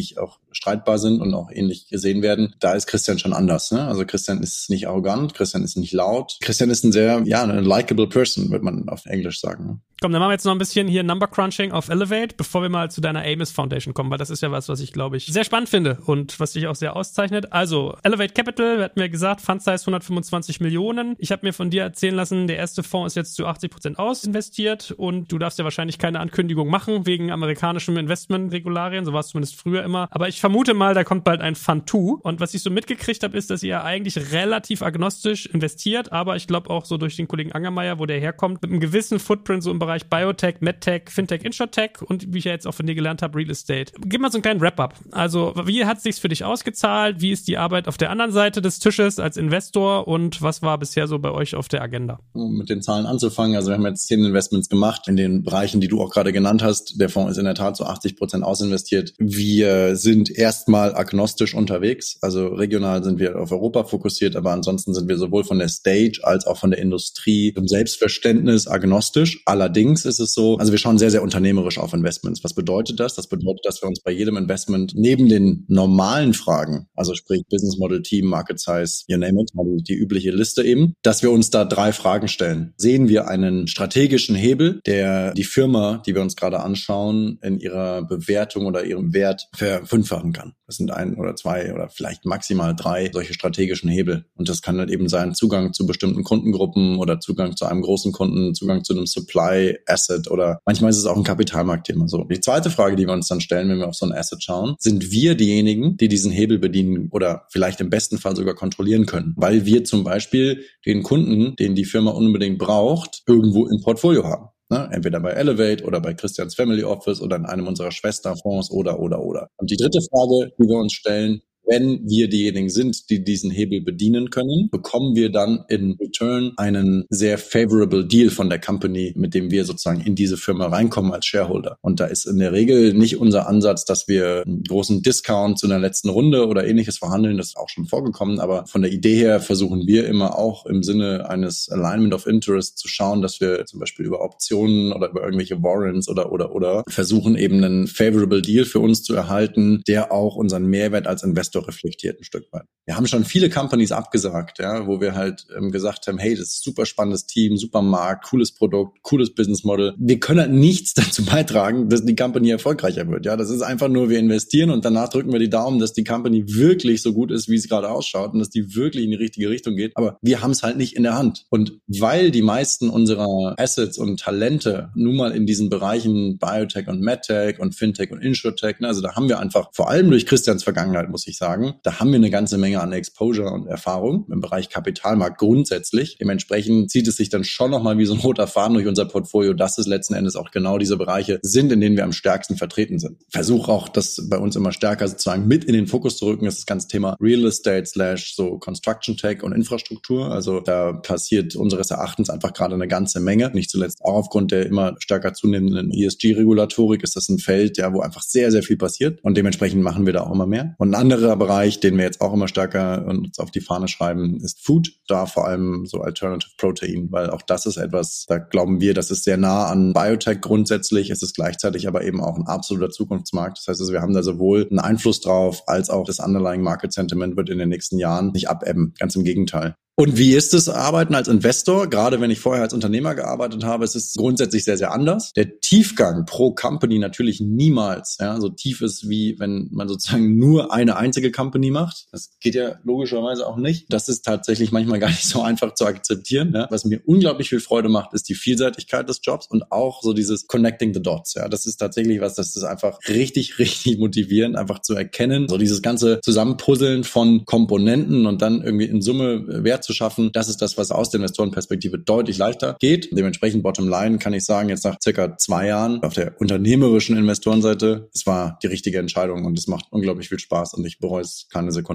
streitbar sind und auch ähnlich gesehen werden, da ist Christian schon anders. Ne? Also Christian ist nicht arrogant, Christian ist nicht laut. Christian ist ein sehr, eine likable person, würde man auf Englisch sagen. Ne? Komm, dann machen wir jetzt noch ein bisschen hier Number Crunching auf Elevate, bevor wir mal zu deiner Amos Foundation kommen, weil das ist ja was ich, glaube ich, sehr spannend finde und was dich auch sehr auszeichnet. Also, Elevate Capital, wir hatten ja gesagt, Fund Size 125 Millionen. Ich habe mir von dir erzählen lassen, der erste Fonds ist jetzt zu 80% ausinvestiert und du darfst ja wahrscheinlich keine Ankündigung machen wegen amerikanischem Investmentregularien, so war es zumindest früher immer. Aber ich vermute mal, da kommt bald ein Fund 2 und was ich so mitgekriegt habe, ist, dass ihr eigentlich relativ agnostisch investiert, aber ich glaube auch so durch den Kollegen Angermeier, wo der herkommt, mit einem gewissen Footprint so im Bereich Biotech, Medtech, Fintech, Insurtech und wie ich ja jetzt auch von dir gelernt habe, Real Estate. Gib mal so einen kleinen Wrap-up. Also, wie hat es sich für dich ausgezahlt? Wie ist die Arbeit auf der anderen Seite des Tisches als Investor und was war bisher so bei euch auf der Agenda? Um mit den Zahlen anzufangen, also wir haben jetzt 10 Investments gemacht in den Bereichen, die du auch gerade genannt hast. Der Fonds ist in der Tat zu 80% ausinvestiert. Wir sind erstmal agnostisch unterwegs, also regional sind wir auf Europa fokussiert, aber ansonsten sind wir sowohl von der Stage als auch von der Industrie im Selbstverständnis agnostisch. Allerdings ist es so, also wir schauen sehr, sehr unternehmerisch auf Investments. Was bedeutet das? Das bedeutet, dass wir uns bei jedem Investment neben den normalen Fragen, also sprich Business Model, Team, Market Size, you name it, also die übliche Liste eben, dass wir uns da 3 Fragen stellen. Sehen wir einen strategischen Hebel, der die Firma, die wir uns gerade anschauen, in ihrer Bewertung oder ihrem Wert verfünffachen kann? Das sind 1 oder 2 oder vielleicht maximal 3 solche strategischen Hebel. Und das kann halt eben sein Zugang zu bestimmten Kundengruppen oder Zugang zu einem großen Kunden, Zugang zu einem Supply Asset oder manchmal ist es auch ein Kapitalmarktthema. So. Die zweite Frage, die wir uns dann stellen, wenn wir auf so ein Asset schauen, sind wir diejenigen, die diesen Hebel bedienen oder vielleicht im besten Fall sogar kontrollieren können, weil wir zum Beispiel den Kunden, den die Firma unbedingt braucht, irgendwo im Portfolio haben. Entweder bei Elevate oder bei Christians Family Office oder in einem unserer Schwesterfonds oder. Und die dritte Frage, die wir uns stellen, wenn wir diejenigen sind, die diesen Hebel bedienen können, bekommen wir dann in Return einen sehr favorable Deal von der Company, mit dem wir sozusagen in diese Firma reinkommen als Shareholder. Und da ist in der Regel nicht unser Ansatz, dass wir einen großen Discount zu einer letzten Runde oder ähnliches verhandeln. Das ist auch schon vorgekommen. Aber von der Idee her versuchen wir immer auch im Sinne eines Alignment of Interest zu schauen, dass wir zum Beispiel über Optionen oder über irgendwelche Warrants oder versuchen eben einen favorable Deal für uns zu erhalten, der auch unseren Mehrwert als Investor reflektiert ein Stück weit. Wir haben schon viele Companies abgesagt, ja, wo wir halt gesagt haben, hey, das ist ein super spannendes Team, super Markt, cooles Produkt, cooles Business Model. Wir können halt nichts dazu beitragen, dass die Company erfolgreicher wird. Ja, das ist einfach nur, wir investieren und danach drücken wir die Daumen, dass die Company wirklich so gut ist, wie es gerade ausschaut und dass die wirklich in die richtige Richtung geht. Aber wir haben es halt nicht in der Hand. Und weil die meisten unserer Assets und Talente nun mal in diesen Bereichen Biotech und Medtech und Fintech und Insurtech, ne, also da haben wir einfach, vor allem durch Christians Vergangenheit, muss ich sagen, da haben wir eine ganze Menge an Exposure und Erfahrung im Bereich Kapitalmarkt grundsätzlich. Dementsprechend zieht es sich dann schon nochmal wie so ein roter Faden durch unser Portfolio, dass es letzten Endes auch genau diese Bereiche sind, in denen wir am stärksten vertreten sind. Versuche auch, das bei uns immer stärker sozusagen mit in den Fokus zu rücken, ist das ganze Thema Real Estate / so Construction Tech und Infrastruktur. Also da passiert unseres Erachtens einfach gerade eine ganze Menge. Nicht zuletzt auch aufgrund der immer stärker zunehmenden ESG-Regulatorik ist das ein Feld, ja, wo einfach sehr, sehr viel passiert und dementsprechend machen wir da auch immer mehr. Und ein anderer Bereich, den wir jetzt auch immer stärker uns auf die Fahne schreiben, ist Food. Da vor allem so Alternative Protein, weil auch das ist etwas, da glauben wir, das ist sehr nah an Biotech grundsätzlich. Es ist gleichzeitig aber eben auch ein absoluter Zukunftsmarkt. Das heißt also, wir haben da sowohl einen Einfluss drauf, als auch das Underlying Market Sentiment wird in den nächsten Jahren nicht abebben. Ganz im Gegenteil. Und wie ist es, Arbeiten als Investor? Gerade wenn ich vorher als Unternehmer gearbeitet habe, es ist grundsätzlich sehr, sehr anders. Der Tiefgang pro Company natürlich niemals, ja, so tief ist, wie wenn man sozusagen nur eine einzige Company macht. Das geht ja logischerweise auch nicht. Das ist tatsächlich manchmal gar nicht so einfach zu akzeptieren. Ja. Was mir unglaublich viel Freude macht, ist die Vielseitigkeit des Jobs und auch so dieses Connecting the Dots. Ja, das ist tatsächlich was, das ist einfach richtig, richtig motivierend, einfach zu erkennen. So dieses ganze Zusammenpuzzeln von Komponenten und dann irgendwie in Summe Wert zu schaffen, das ist das, was aus der Investorenperspektive deutlich leichter geht. Dementsprechend Bottomline kann ich sagen, jetzt nach circa 2 Jahren auf der unternehmerischen Investorenseite, es war die richtige Entscheidung und es macht unglaublich viel Spaß und ich bereue es keine Sekunde.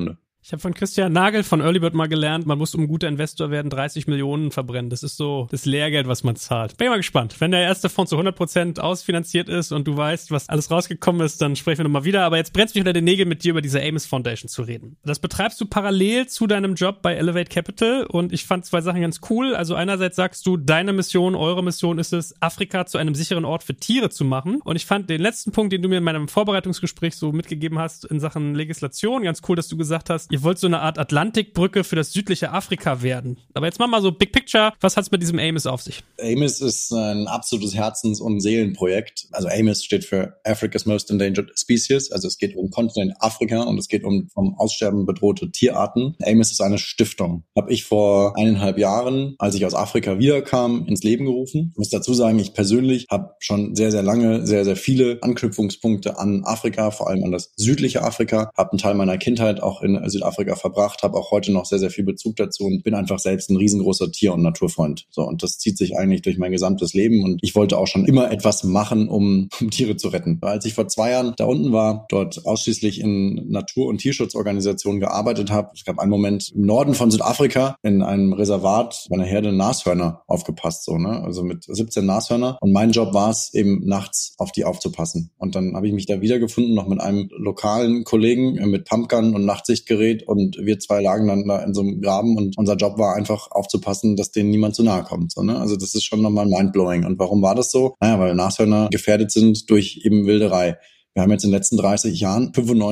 Ich habe von Christian Nagel von Earlybird mal gelernt, man muss, um ein guter Investor werden, 30 Millionen verbrennen. Das ist so das Lehrgeld, was man zahlt. Bin ich mal gespannt. Wenn der erste Fonds zu 100% ausfinanziert ist und du weißt, was alles rausgekommen ist, dann sprechen wir nochmal wieder. Aber jetzt brennt mich unter den Nägeln, mit dir über diese Amos Foundation zu reden. Das betreibst du parallel zu deinem Job bei Elevate Capital und ich fand 2 Sachen ganz cool. Also einerseits sagst du, deine Mission, eure Mission ist es, Afrika zu einem sicheren Ort für Tiere zu machen. Und ich fand den letzten Punkt, den du mir in meinem Vorbereitungsgespräch so mitgegeben hast in Sachen Legislation, ganz cool, dass du gesagt hast, ihr wollt so eine Art Atlantikbrücke für das südliche Afrika werden. Aber jetzt mach mal so Big Picture. Was hat's mit diesem Amos auf sich? Amos ist ein absolutes Herzens- und Seelenprojekt. Also Amos steht für Africa's Most Endangered Species. Also es geht um Kontinent Afrika und es geht um vom Aussterben bedrohte Tierarten. Amos ist eine Stiftung. Habe ich vor 1,5 Jahren, als ich aus Afrika wiederkam, ins Leben gerufen. Ich muss dazu sagen, ich persönlich habe schon sehr, sehr lange, sehr, sehr viele Anknüpfungspunkte an Afrika, vor allem an das südliche Afrika. Habe einen Teil meiner Kindheit auch in Südafrika verbracht, habe auch heute noch sehr, sehr viel Bezug dazu und bin einfach selbst ein riesengroßer Tier- und Naturfreund. So, und das zieht sich eigentlich durch mein gesamtes Leben und ich wollte auch schon immer etwas machen, um Tiere zu retten. Als ich vor 2 Jahren da unten war, dort ausschließlich in Natur- und Tierschutzorganisationen gearbeitet habe, es gab einen Moment im Norden von Südafrika in einem Reservat bei einer Herde Nashörner aufgepasst, so, ne? Also mit 17 Nashörner. Und mein Job war es, eben nachts auf die aufzupassen. Und dann habe ich mich da wiedergefunden, noch mit einem lokalen Kollegen mit Pumpgun und Nachtsichtgerät und wir 2 lagen dann da in so einem Graben und unser Job war einfach aufzupassen, dass denen niemand zu nahe kommt. So, ne? Also das ist schon nochmal mindblowing. Und warum war das so? Naja, weil Nashörner gefährdet sind durch eben Wilderei. Wir haben jetzt in den letzten 30 Jahren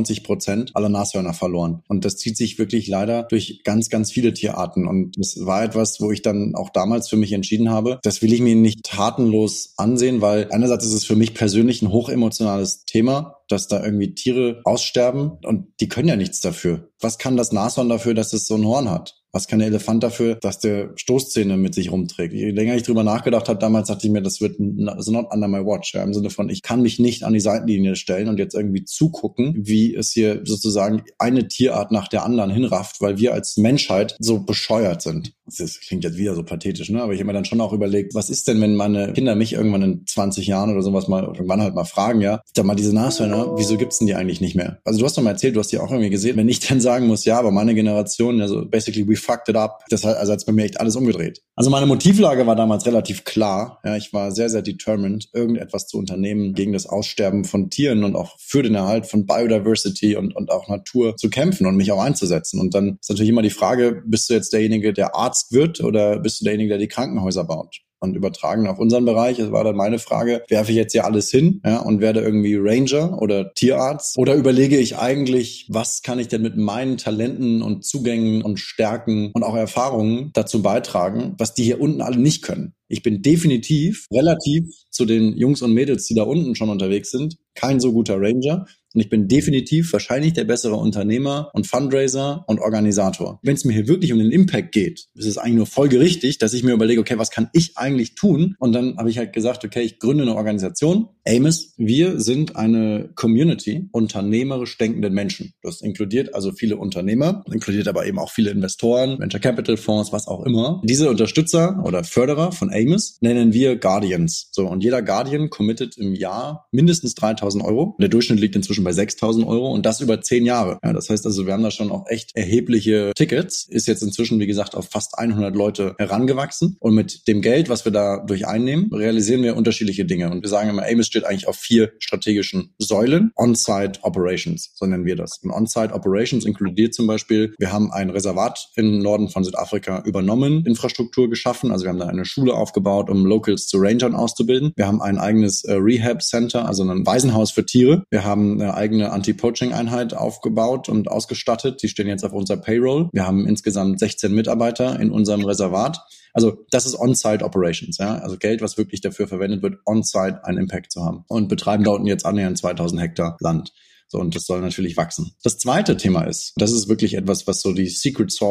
95% aller Nashörner verloren. Und das zieht sich wirklich leider durch ganz, ganz viele Tierarten. Und das war etwas, wo ich dann auch damals für mich entschieden habe, das will ich mir nicht tatenlos ansehen, weil einerseits ist es für mich persönlich ein hochemotionales Thema, dass da irgendwie Tiere aussterben und die können ja nichts dafür. Was kann das Nashorn dafür, dass es so ein Horn hat? Was kann der Elefant dafür, dass der Stoßzähne mit sich rumträgt? Je länger ich drüber nachgedacht habe, damals dachte ich mir, das wird so not under my watch. Ja, im Sinne von, ich kann mich nicht an die Seitenlinie stellen und jetzt irgendwie zugucken, wie es hier sozusagen eine Tierart nach der anderen hinrafft, weil wir als Menschheit so bescheuert sind. Das klingt jetzt wieder so pathetisch, ne? Aber ich habe mir dann schon auch überlegt, was ist denn, wenn meine Kinder mich irgendwann in 20 Jahren oder sowas mal irgendwann halt mal fragen, ja, sag mal, diese Nashörner, wieso gibt's denn die eigentlich nicht mehr? Also du hast doch mal erzählt, du hast die auch irgendwie gesehen. Wenn ich dann sagen muss, ja, aber meine Generation, also basically we fucked it up, das hat also hat's bei mir echt alles umgedreht. Also meine Motivlage war damals relativ klar. Ja, ich war sehr, sehr determined, irgendetwas zu unternehmen gegen das Aussterben von Tieren und auch für den Erhalt von Biodiversity und auch Natur zu kämpfen und mich auch einzusetzen. Und dann ist natürlich immer die Frage, bist du jetzt derjenige, der Arzt wird oder bist du derjenige, der die Krankenhäuser baut? Und übertragen auf unseren Bereich, es war dann meine Frage, werfe ich jetzt hier alles hin, ja, und werde irgendwie Ranger oder Tierarzt? Oder überlege ich eigentlich, was kann ich denn mit meinen Talenten und Zugängen und Stärken und auch Erfahrungen dazu beitragen, was die hier unten alle nicht können? Ich bin definitiv relativ zu den Jungs und Mädels, die da unten schon unterwegs sind, kein so guter Ranger. Und ich bin definitiv wahrscheinlich der bessere Unternehmer und Fundraiser und Organisator. Wenn es mir hier wirklich um den Impact geht, ist es eigentlich nur folgerichtig, dass ich mir überlege, okay, was kann ich eigentlich tun? Und dann habe ich halt gesagt, okay, ich gründe eine Organisation. Amos, wir sind eine Community unternehmerisch denkenden Menschen. Das inkludiert also viele Unternehmer, inkludiert aber eben auch viele Investoren, Venture Capital Fonds, was auch immer. Diese Unterstützer oder Förderer von Amos nennen wir Guardians. So, und jeder Guardian committet im Jahr mindestens 3.000 Euro. Der Durchschnitt liegt inzwischen bei 6.000 Euro und das über 10 Jahre. Ja, das heißt also, wir haben da schon auch echt erhebliche Tickets. Ist jetzt inzwischen, wie gesagt, auf fast 100 Leute herangewachsen. Und mit dem Geld, was wir dadurch einnehmen, realisieren wir unterschiedliche Dinge. Und wir sagen immer, Amos steht eigentlich auf 4 strategischen Säulen. On-Site Operations, so nennen wir das. Und On-Site Operations inkludiert zum Beispiel, wir haben ein Reservat im Norden von Südafrika übernommen, Infrastruktur geschaffen. Also wir haben da eine Schule aufgebaut, um Locals zu Rangern auszubilden. Wir haben ein eigenes Rehab Center, also ein Waisenhaus für Tiere. Wir haben eine eigene Anti-Poaching-Einheit aufgebaut und ausgestattet. Die stehen jetzt auf unserer Payroll. Wir haben insgesamt 16 Mitarbeiter in unserem Reservat. Also das ist On-Site Operations, ja, also Geld, was wirklich dafür verwendet wird, On-Site einen Impact zu haben. Und betreiben da unten jetzt annähernd 2.000 Hektar Land. So, und das soll natürlich wachsen. Das zweite Thema ist, das ist wirklich etwas, was so die Secret Source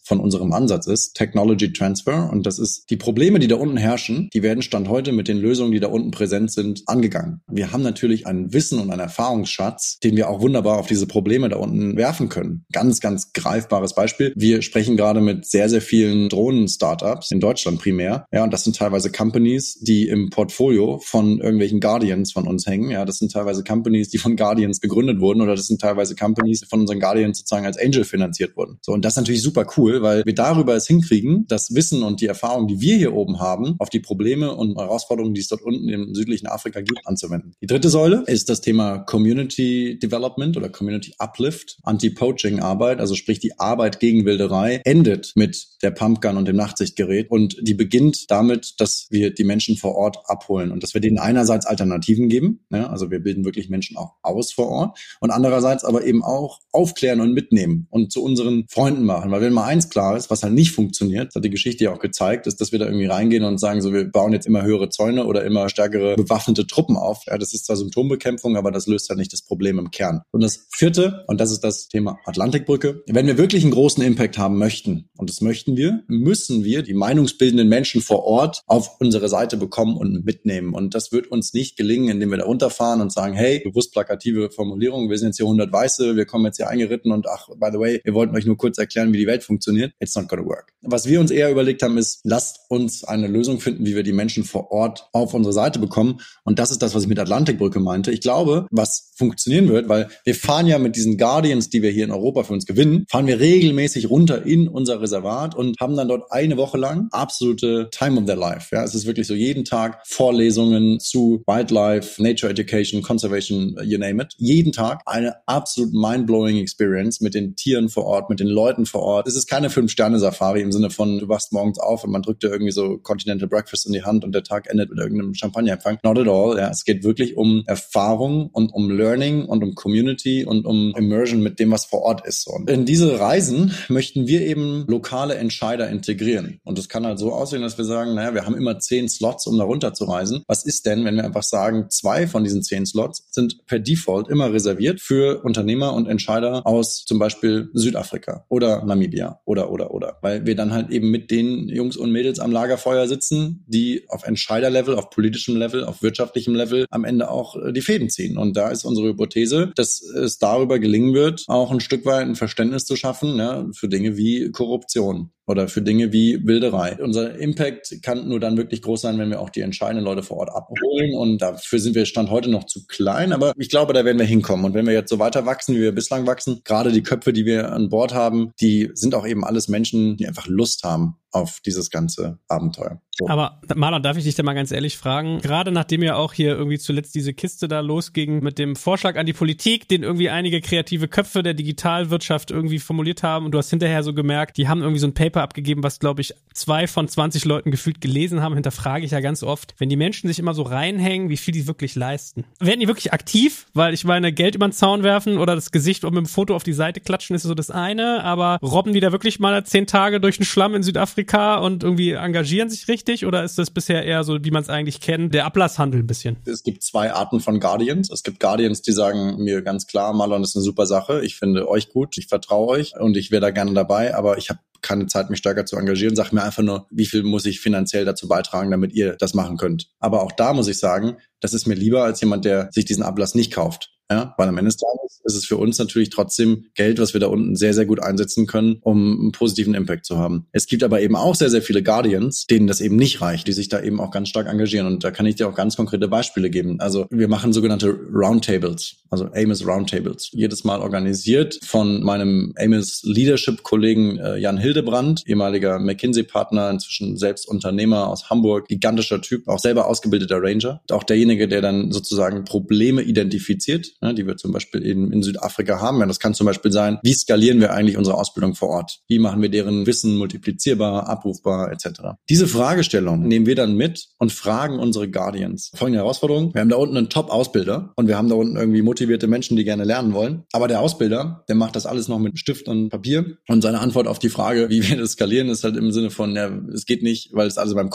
von unserem Ansatz ist, Technology Transfer. Und das ist, die Probleme, die da unten herrschen, die werden Stand heute mit den Lösungen, die da unten präsent sind, angegangen. Wir haben natürlich ein Wissen und einen Erfahrungsschatz, den wir auch wunderbar auf diese Probleme da unten werfen können. Ganz, ganz greifbares Beispiel. Wir sprechen gerade mit sehr, sehr vielen Drohnen-Startups in Deutschland primär. Ja, und das sind teilweise Companies, die im Portfolio von irgendwelchen Guardians von uns hängen. Ja, das sind teilweise Companies, die von Guardians gegründet wurden, oder das sind teilweise Companies, die von unseren Guardians sozusagen als Angel finanziert wurden. So, und das ist natürlich super cool, weil wir darüber es hinkriegen, das Wissen und die Erfahrung, die wir hier oben haben, auf die Probleme und Herausforderungen, die es dort unten im südlichen Afrika gibt, anzuwenden. Die dritte Säule ist das Thema Community Development oder Community Uplift, Anti-Poaching-Arbeit, also sprich die Arbeit gegen Wilderei, endet mit der Pumpgun und dem Nachtsichtgerät, und die beginnt damit, dass wir die Menschen vor Ort abholen und dass wir denen einerseits Alternativen geben, ja, also wir bilden wirklich Menschen auch aus vor Ort, und andererseits aber eben auch aufklären und mitnehmen und zu unseren Freunden machen, weil wenn mal eins klar ist, was halt nicht funktioniert, das hat die Geschichte ja auch gezeigt, ist, dass wir da irgendwie reingehen und sagen, so, wir bauen jetzt immer höhere Zäune oder immer stärkere bewaffnete Truppen auf. Ja, das ist zwar Symptombekämpfung, aber das löst halt nicht das Problem im Kern. Und das vierte, und das ist das Thema Atlantikbrücke, wenn wir wirklich einen großen Impact haben möchten, und das möchten wir, müssen wir die meinungsbildenden Menschen vor Ort auf unsere Seite bekommen und mitnehmen. Und das wird uns nicht gelingen, indem wir da runterfahren und sagen, hey, bewusst plakative Formulierung, wir sind jetzt hier 100 Weiße, wir kommen jetzt hier eingeritten und ach, by the way, wir wollten euch nur kurz erklären, wie die Welt funktioniert. It's not gonna work. Was wir uns eher überlegt haben, ist, lasst uns eine Lösung finden, wie wir die Menschen vor Ort auf unsere Seite bekommen. Und das ist das, was ich mit Atlantikbrücke meinte. Ich glaube, was funktionieren wird, weil wir fahren ja mit diesen Guardians, die wir hier in Europa für uns gewinnen, fahren wir regelmäßig runter in unser Reservat und haben dann dort eine Woche lang absolute Time of their life. Ja, es ist wirklich so jeden Tag Vorlesungen zu Wildlife, Nature Education, Conservation, you name it. Jeden Tag eine absolut mind-blowing Experience mit den Tieren vor Ort, mit den Leuten vor Ort. Es ist keine 5-Sterne-Safari im Sinne von, du wachst morgens auf und man drückt dir irgendwie so Continental Breakfast in die Hand und der Tag endet mit irgendeinem Champagnerempfang. Not at all. Ja, es geht wirklich um Erfahrung und um Learning und um Community und um Immersion mit dem, was vor Ort ist. Und in diese Reisen möchten wir eben lokale Entscheider integrieren. Und das kann halt so aussehen, dass wir sagen, naja, wir haben immer 10 Slots, um da runter zu reisen. Was ist denn, wenn wir einfach sagen, 2 von diesen 10 Slots sind per Default immer reserviert für Unternehmer und Entscheider aus zum Beispiel Südafrika oder Namibia oder. Weil wir dann halt eben mit den Jungs und Mädels am Lagerfeuer sitzen, die auf Entscheiderlevel, auf politischem Level, auf wirtschaftlichem Level am Ende auch die Fäden ziehen. Und da ist unsere Hypothese, dass es darüber gelingen wird, auch ein Stück weit ein Verständnis zu schaffen, ja, für Dinge wie Korruption oder für Dinge wie Wilderei. Unser Impact kann nur dann wirklich groß sein, wenn wir auch die entscheidenden Leute vor Ort abholen. Und dafür sind wir Stand heute noch zu klein. Aber ich glaube, da werden wir hinkommen. Und wenn wir jetzt so weiter wachsen, wie wir bislang wachsen, gerade die Köpfe, die wir an Bord haben, die sind auch eben alles Menschen, die einfach Lust haben auf dieses ganze Abenteuer. So. Aber Marlon, darf ich dich da mal ganz ehrlich fragen, gerade nachdem ja auch hier irgendwie zuletzt diese Kiste da losging mit dem Vorschlag an die Politik, den irgendwie einige kreative Köpfe der Digitalwirtschaft irgendwie formuliert haben, und du hast hinterher so gemerkt, die haben irgendwie so ein Paper abgegeben, was, glaube ich, 2 von 20 Leuten gefühlt gelesen haben, hinterfrage ich ja ganz oft, wenn die Menschen sich immer so reinhängen, wie viel die wirklich leisten. Werden die wirklich aktiv? Weil ich meine, Geld über den Zaun werfen oder das Gesicht und mit dem Foto auf die Seite klatschen ist so das eine, aber robben die da wirklich mal 10 Tage durch den Schlamm in Südafrika und irgendwie engagieren sich richtig, oder ist das bisher eher so, wie man es eigentlich kennt, der Ablasshandel ein bisschen? Es gibt 2 Arten von Guardians. Es gibt Guardians, die sagen mir ganz klar, Marlon, das ist eine super Sache, ich finde euch gut, ich vertraue euch und ich wäre da gerne dabei, aber ich habe keine Zeit, mich stärker zu engagieren. Sag mir einfach nur, wie viel muss ich finanziell dazu beitragen, damit ihr das machen könnt. Aber auch da muss ich sagen, das ist mir lieber als jemand, der sich diesen Ablass nicht kauft. Ja, weil am Ende des Tages ist es für uns natürlich trotzdem Geld, was wir da unten sehr, sehr gut einsetzen können, um einen positiven Impact zu haben. Es gibt aber eben auch sehr, sehr viele Guardians, denen das eben nicht reicht, die sich da eben auch ganz stark engagieren. Und da kann ich dir auch ganz konkrete Beispiele geben. Also wir machen sogenannte Roundtables, also Amos Roundtables. Jedes Mal organisiert von meinem Amos Leadership-Kollegen Jan Hildebrand, ehemaliger McKinsey-Partner, inzwischen selbst Unternehmer aus Hamburg, gigantischer Typ, auch selber ausgebildeter Ranger. Auch derjenige, der dann sozusagen Probleme identifiziert, die wir zum Beispiel in Südafrika haben. Ja, das kann zum Beispiel sein, wie skalieren wir eigentlich unsere Ausbildung vor Ort? Wie machen wir deren Wissen multiplizierbar, abrufbar etc.? Diese Fragestellung nehmen wir dann mit und fragen unsere Guardians. Folgende Herausforderung: Wir haben da unten einen Top-Ausbilder und wir haben da unten irgendwie motivierte Menschen, die gerne lernen wollen. Aber der Ausbilder, der macht das alles noch mit Stift und Papier. Und seine Antwort auf die Frage, wie wir das skalieren, ist halt im Sinne von, ja, es geht nicht, weil es alles in meinem Kopf.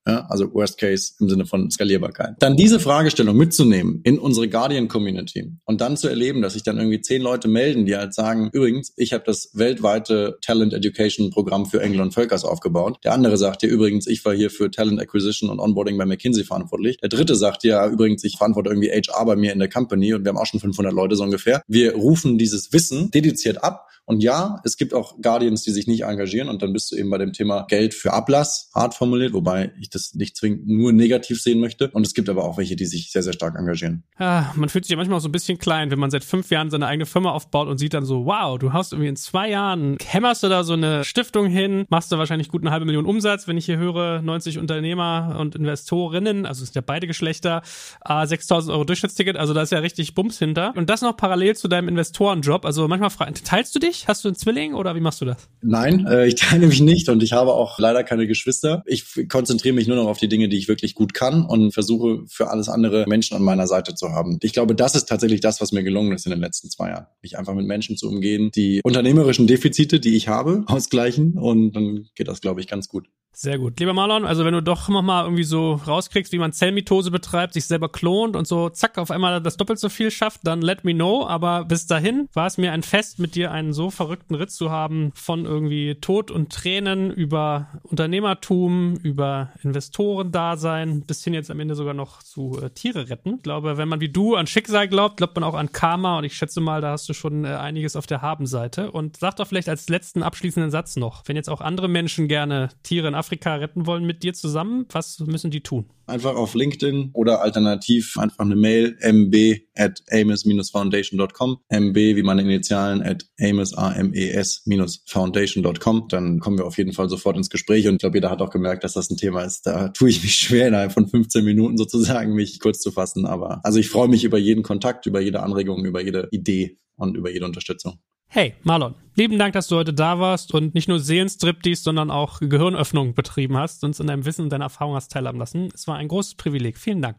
Ja, also Worst Case im Sinne von Skalierbarkeit. Dann diese Fragestellung mitzunehmen in unsere Guardian-Community und dann zu erleben, dass sich dann irgendwie 10 Leute melden, die halt sagen, übrigens, ich habe das weltweite Talent Education Programm für Engel und Völkers aufgebaut. Der andere sagt dir übrigens, ich war hier für Talent Acquisition und Onboarding bei McKinsey verantwortlich. Der dritte sagt dir, ja, übrigens, ich verantworte irgendwie HR bei mir in der Company und wir haben auch schon 500 Leute so ungefähr. Wir rufen dieses Wissen dediziert ab. Und ja, es gibt auch Guardians, die sich nicht engagieren und dann bist du eben bei dem Thema Geld für Ablass, hart formuliert, wobei ich das nicht zwingend nur negativ sehen möchte. Und es gibt aber auch welche, die sich sehr, sehr stark engagieren. Ja, man fühlt sich ja manchmal auch so ein bisschen klein, wenn man seit 5 Jahren seine eigene Firma aufbaut und sieht dann so, wow, du hast irgendwie in 2 Jahren, hämmerst du da so eine Stiftung hin, machst du wahrscheinlich gut 500.000 Umsatz, wenn ich hier höre, 90 Unternehmer und Investorinnen, also es sind ja beide Geschlechter, 6.000 Euro Durchschnittsticket, also da ist ja richtig Bums hinter. Und das noch parallel zu deinem Investorenjob, also manchmal teilst du dich? Hast du einen Zwilling oder wie machst du das? Nein, ich teile mich nicht und ich habe auch leider keine Geschwister. Ich konzentriere mich nur noch auf die Dinge, die ich wirklich gut kann und versuche für alles andere Menschen an meiner Seite zu haben. Ich glaube, das ist tatsächlich das, was mir gelungen ist in den letzten 2 Jahren. Mich einfach mit Menschen zu umgehen, die unternehmerischen Defizite, die ich habe, ausgleichen und dann geht das, glaube ich, ganz gut. Sehr gut. Lieber Marlon, also wenn du doch nochmal irgendwie so rauskriegst, wie man Zellmitose betreibt, sich selber klont und so zack, auf einmal das doppelt so viel schafft, dann let me know. Aber bis dahin war es mir ein Fest, mit dir einen so verrückten Ritt zu haben, von irgendwie Tod und Tränen über Unternehmertum, über Investorendasein, bis hin jetzt am Ende sogar noch zu Tiere retten. Ich glaube, wenn man wie du an Schicksal glaubt, glaubt man auch an Karma und ich schätze mal, da hast du schon einiges auf der Habenseite. Und sag doch vielleicht als letzten abschließenden Satz noch, wenn jetzt auch andere Menschen gerne Tiere in Afrika retten wollen mit dir zusammen, was müssen die tun? Einfach auf LinkedIn oder alternativ einfach eine Mail mb@ames-foundation.com mb wie meine Initialen @ames-foundation.com. Dann kommen wir auf jeden Fall sofort ins Gespräch und ich glaube, jeder hat auch gemerkt, dass das ein Thema ist. Da tue ich mich schwer, innerhalb von 15 Minuten sozusagen mich kurz zu fassen. Aber also ich freue mich über jeden Kontakt, über jede Anregung, über jede Idee und über jede Unterstützung. Hey, Marlon, lieben Dank, dass du heute da warst und nicht nur Seelenstriptease, sondern auch Gehirnöffnung betrieben hast, uns in deinem Wissen und deiner Erfahrung hast teilhaben lassen. Es war ein großes Privileg. Vielen Dank.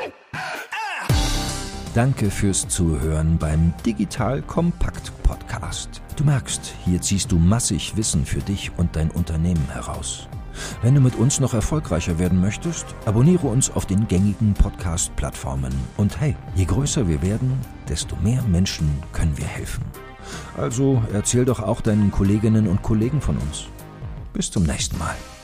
Danke fürs Zuhören beim Digital Kompakt Podcast. Du merkst, hier ziehst du massig Wissen für dich und dein Unternehmen heraus. Wenn du mit uns noch erfolgreicher werden möchtest, abonniere uns auf den gängigen Podcast-Plattformen. Und hey, je größer wir werden, desto mehr Menschen können wir helfen. Also erzähl doch auch deinen Kolleginnen und Kollegen von uns. Bis zum nächsten Mal.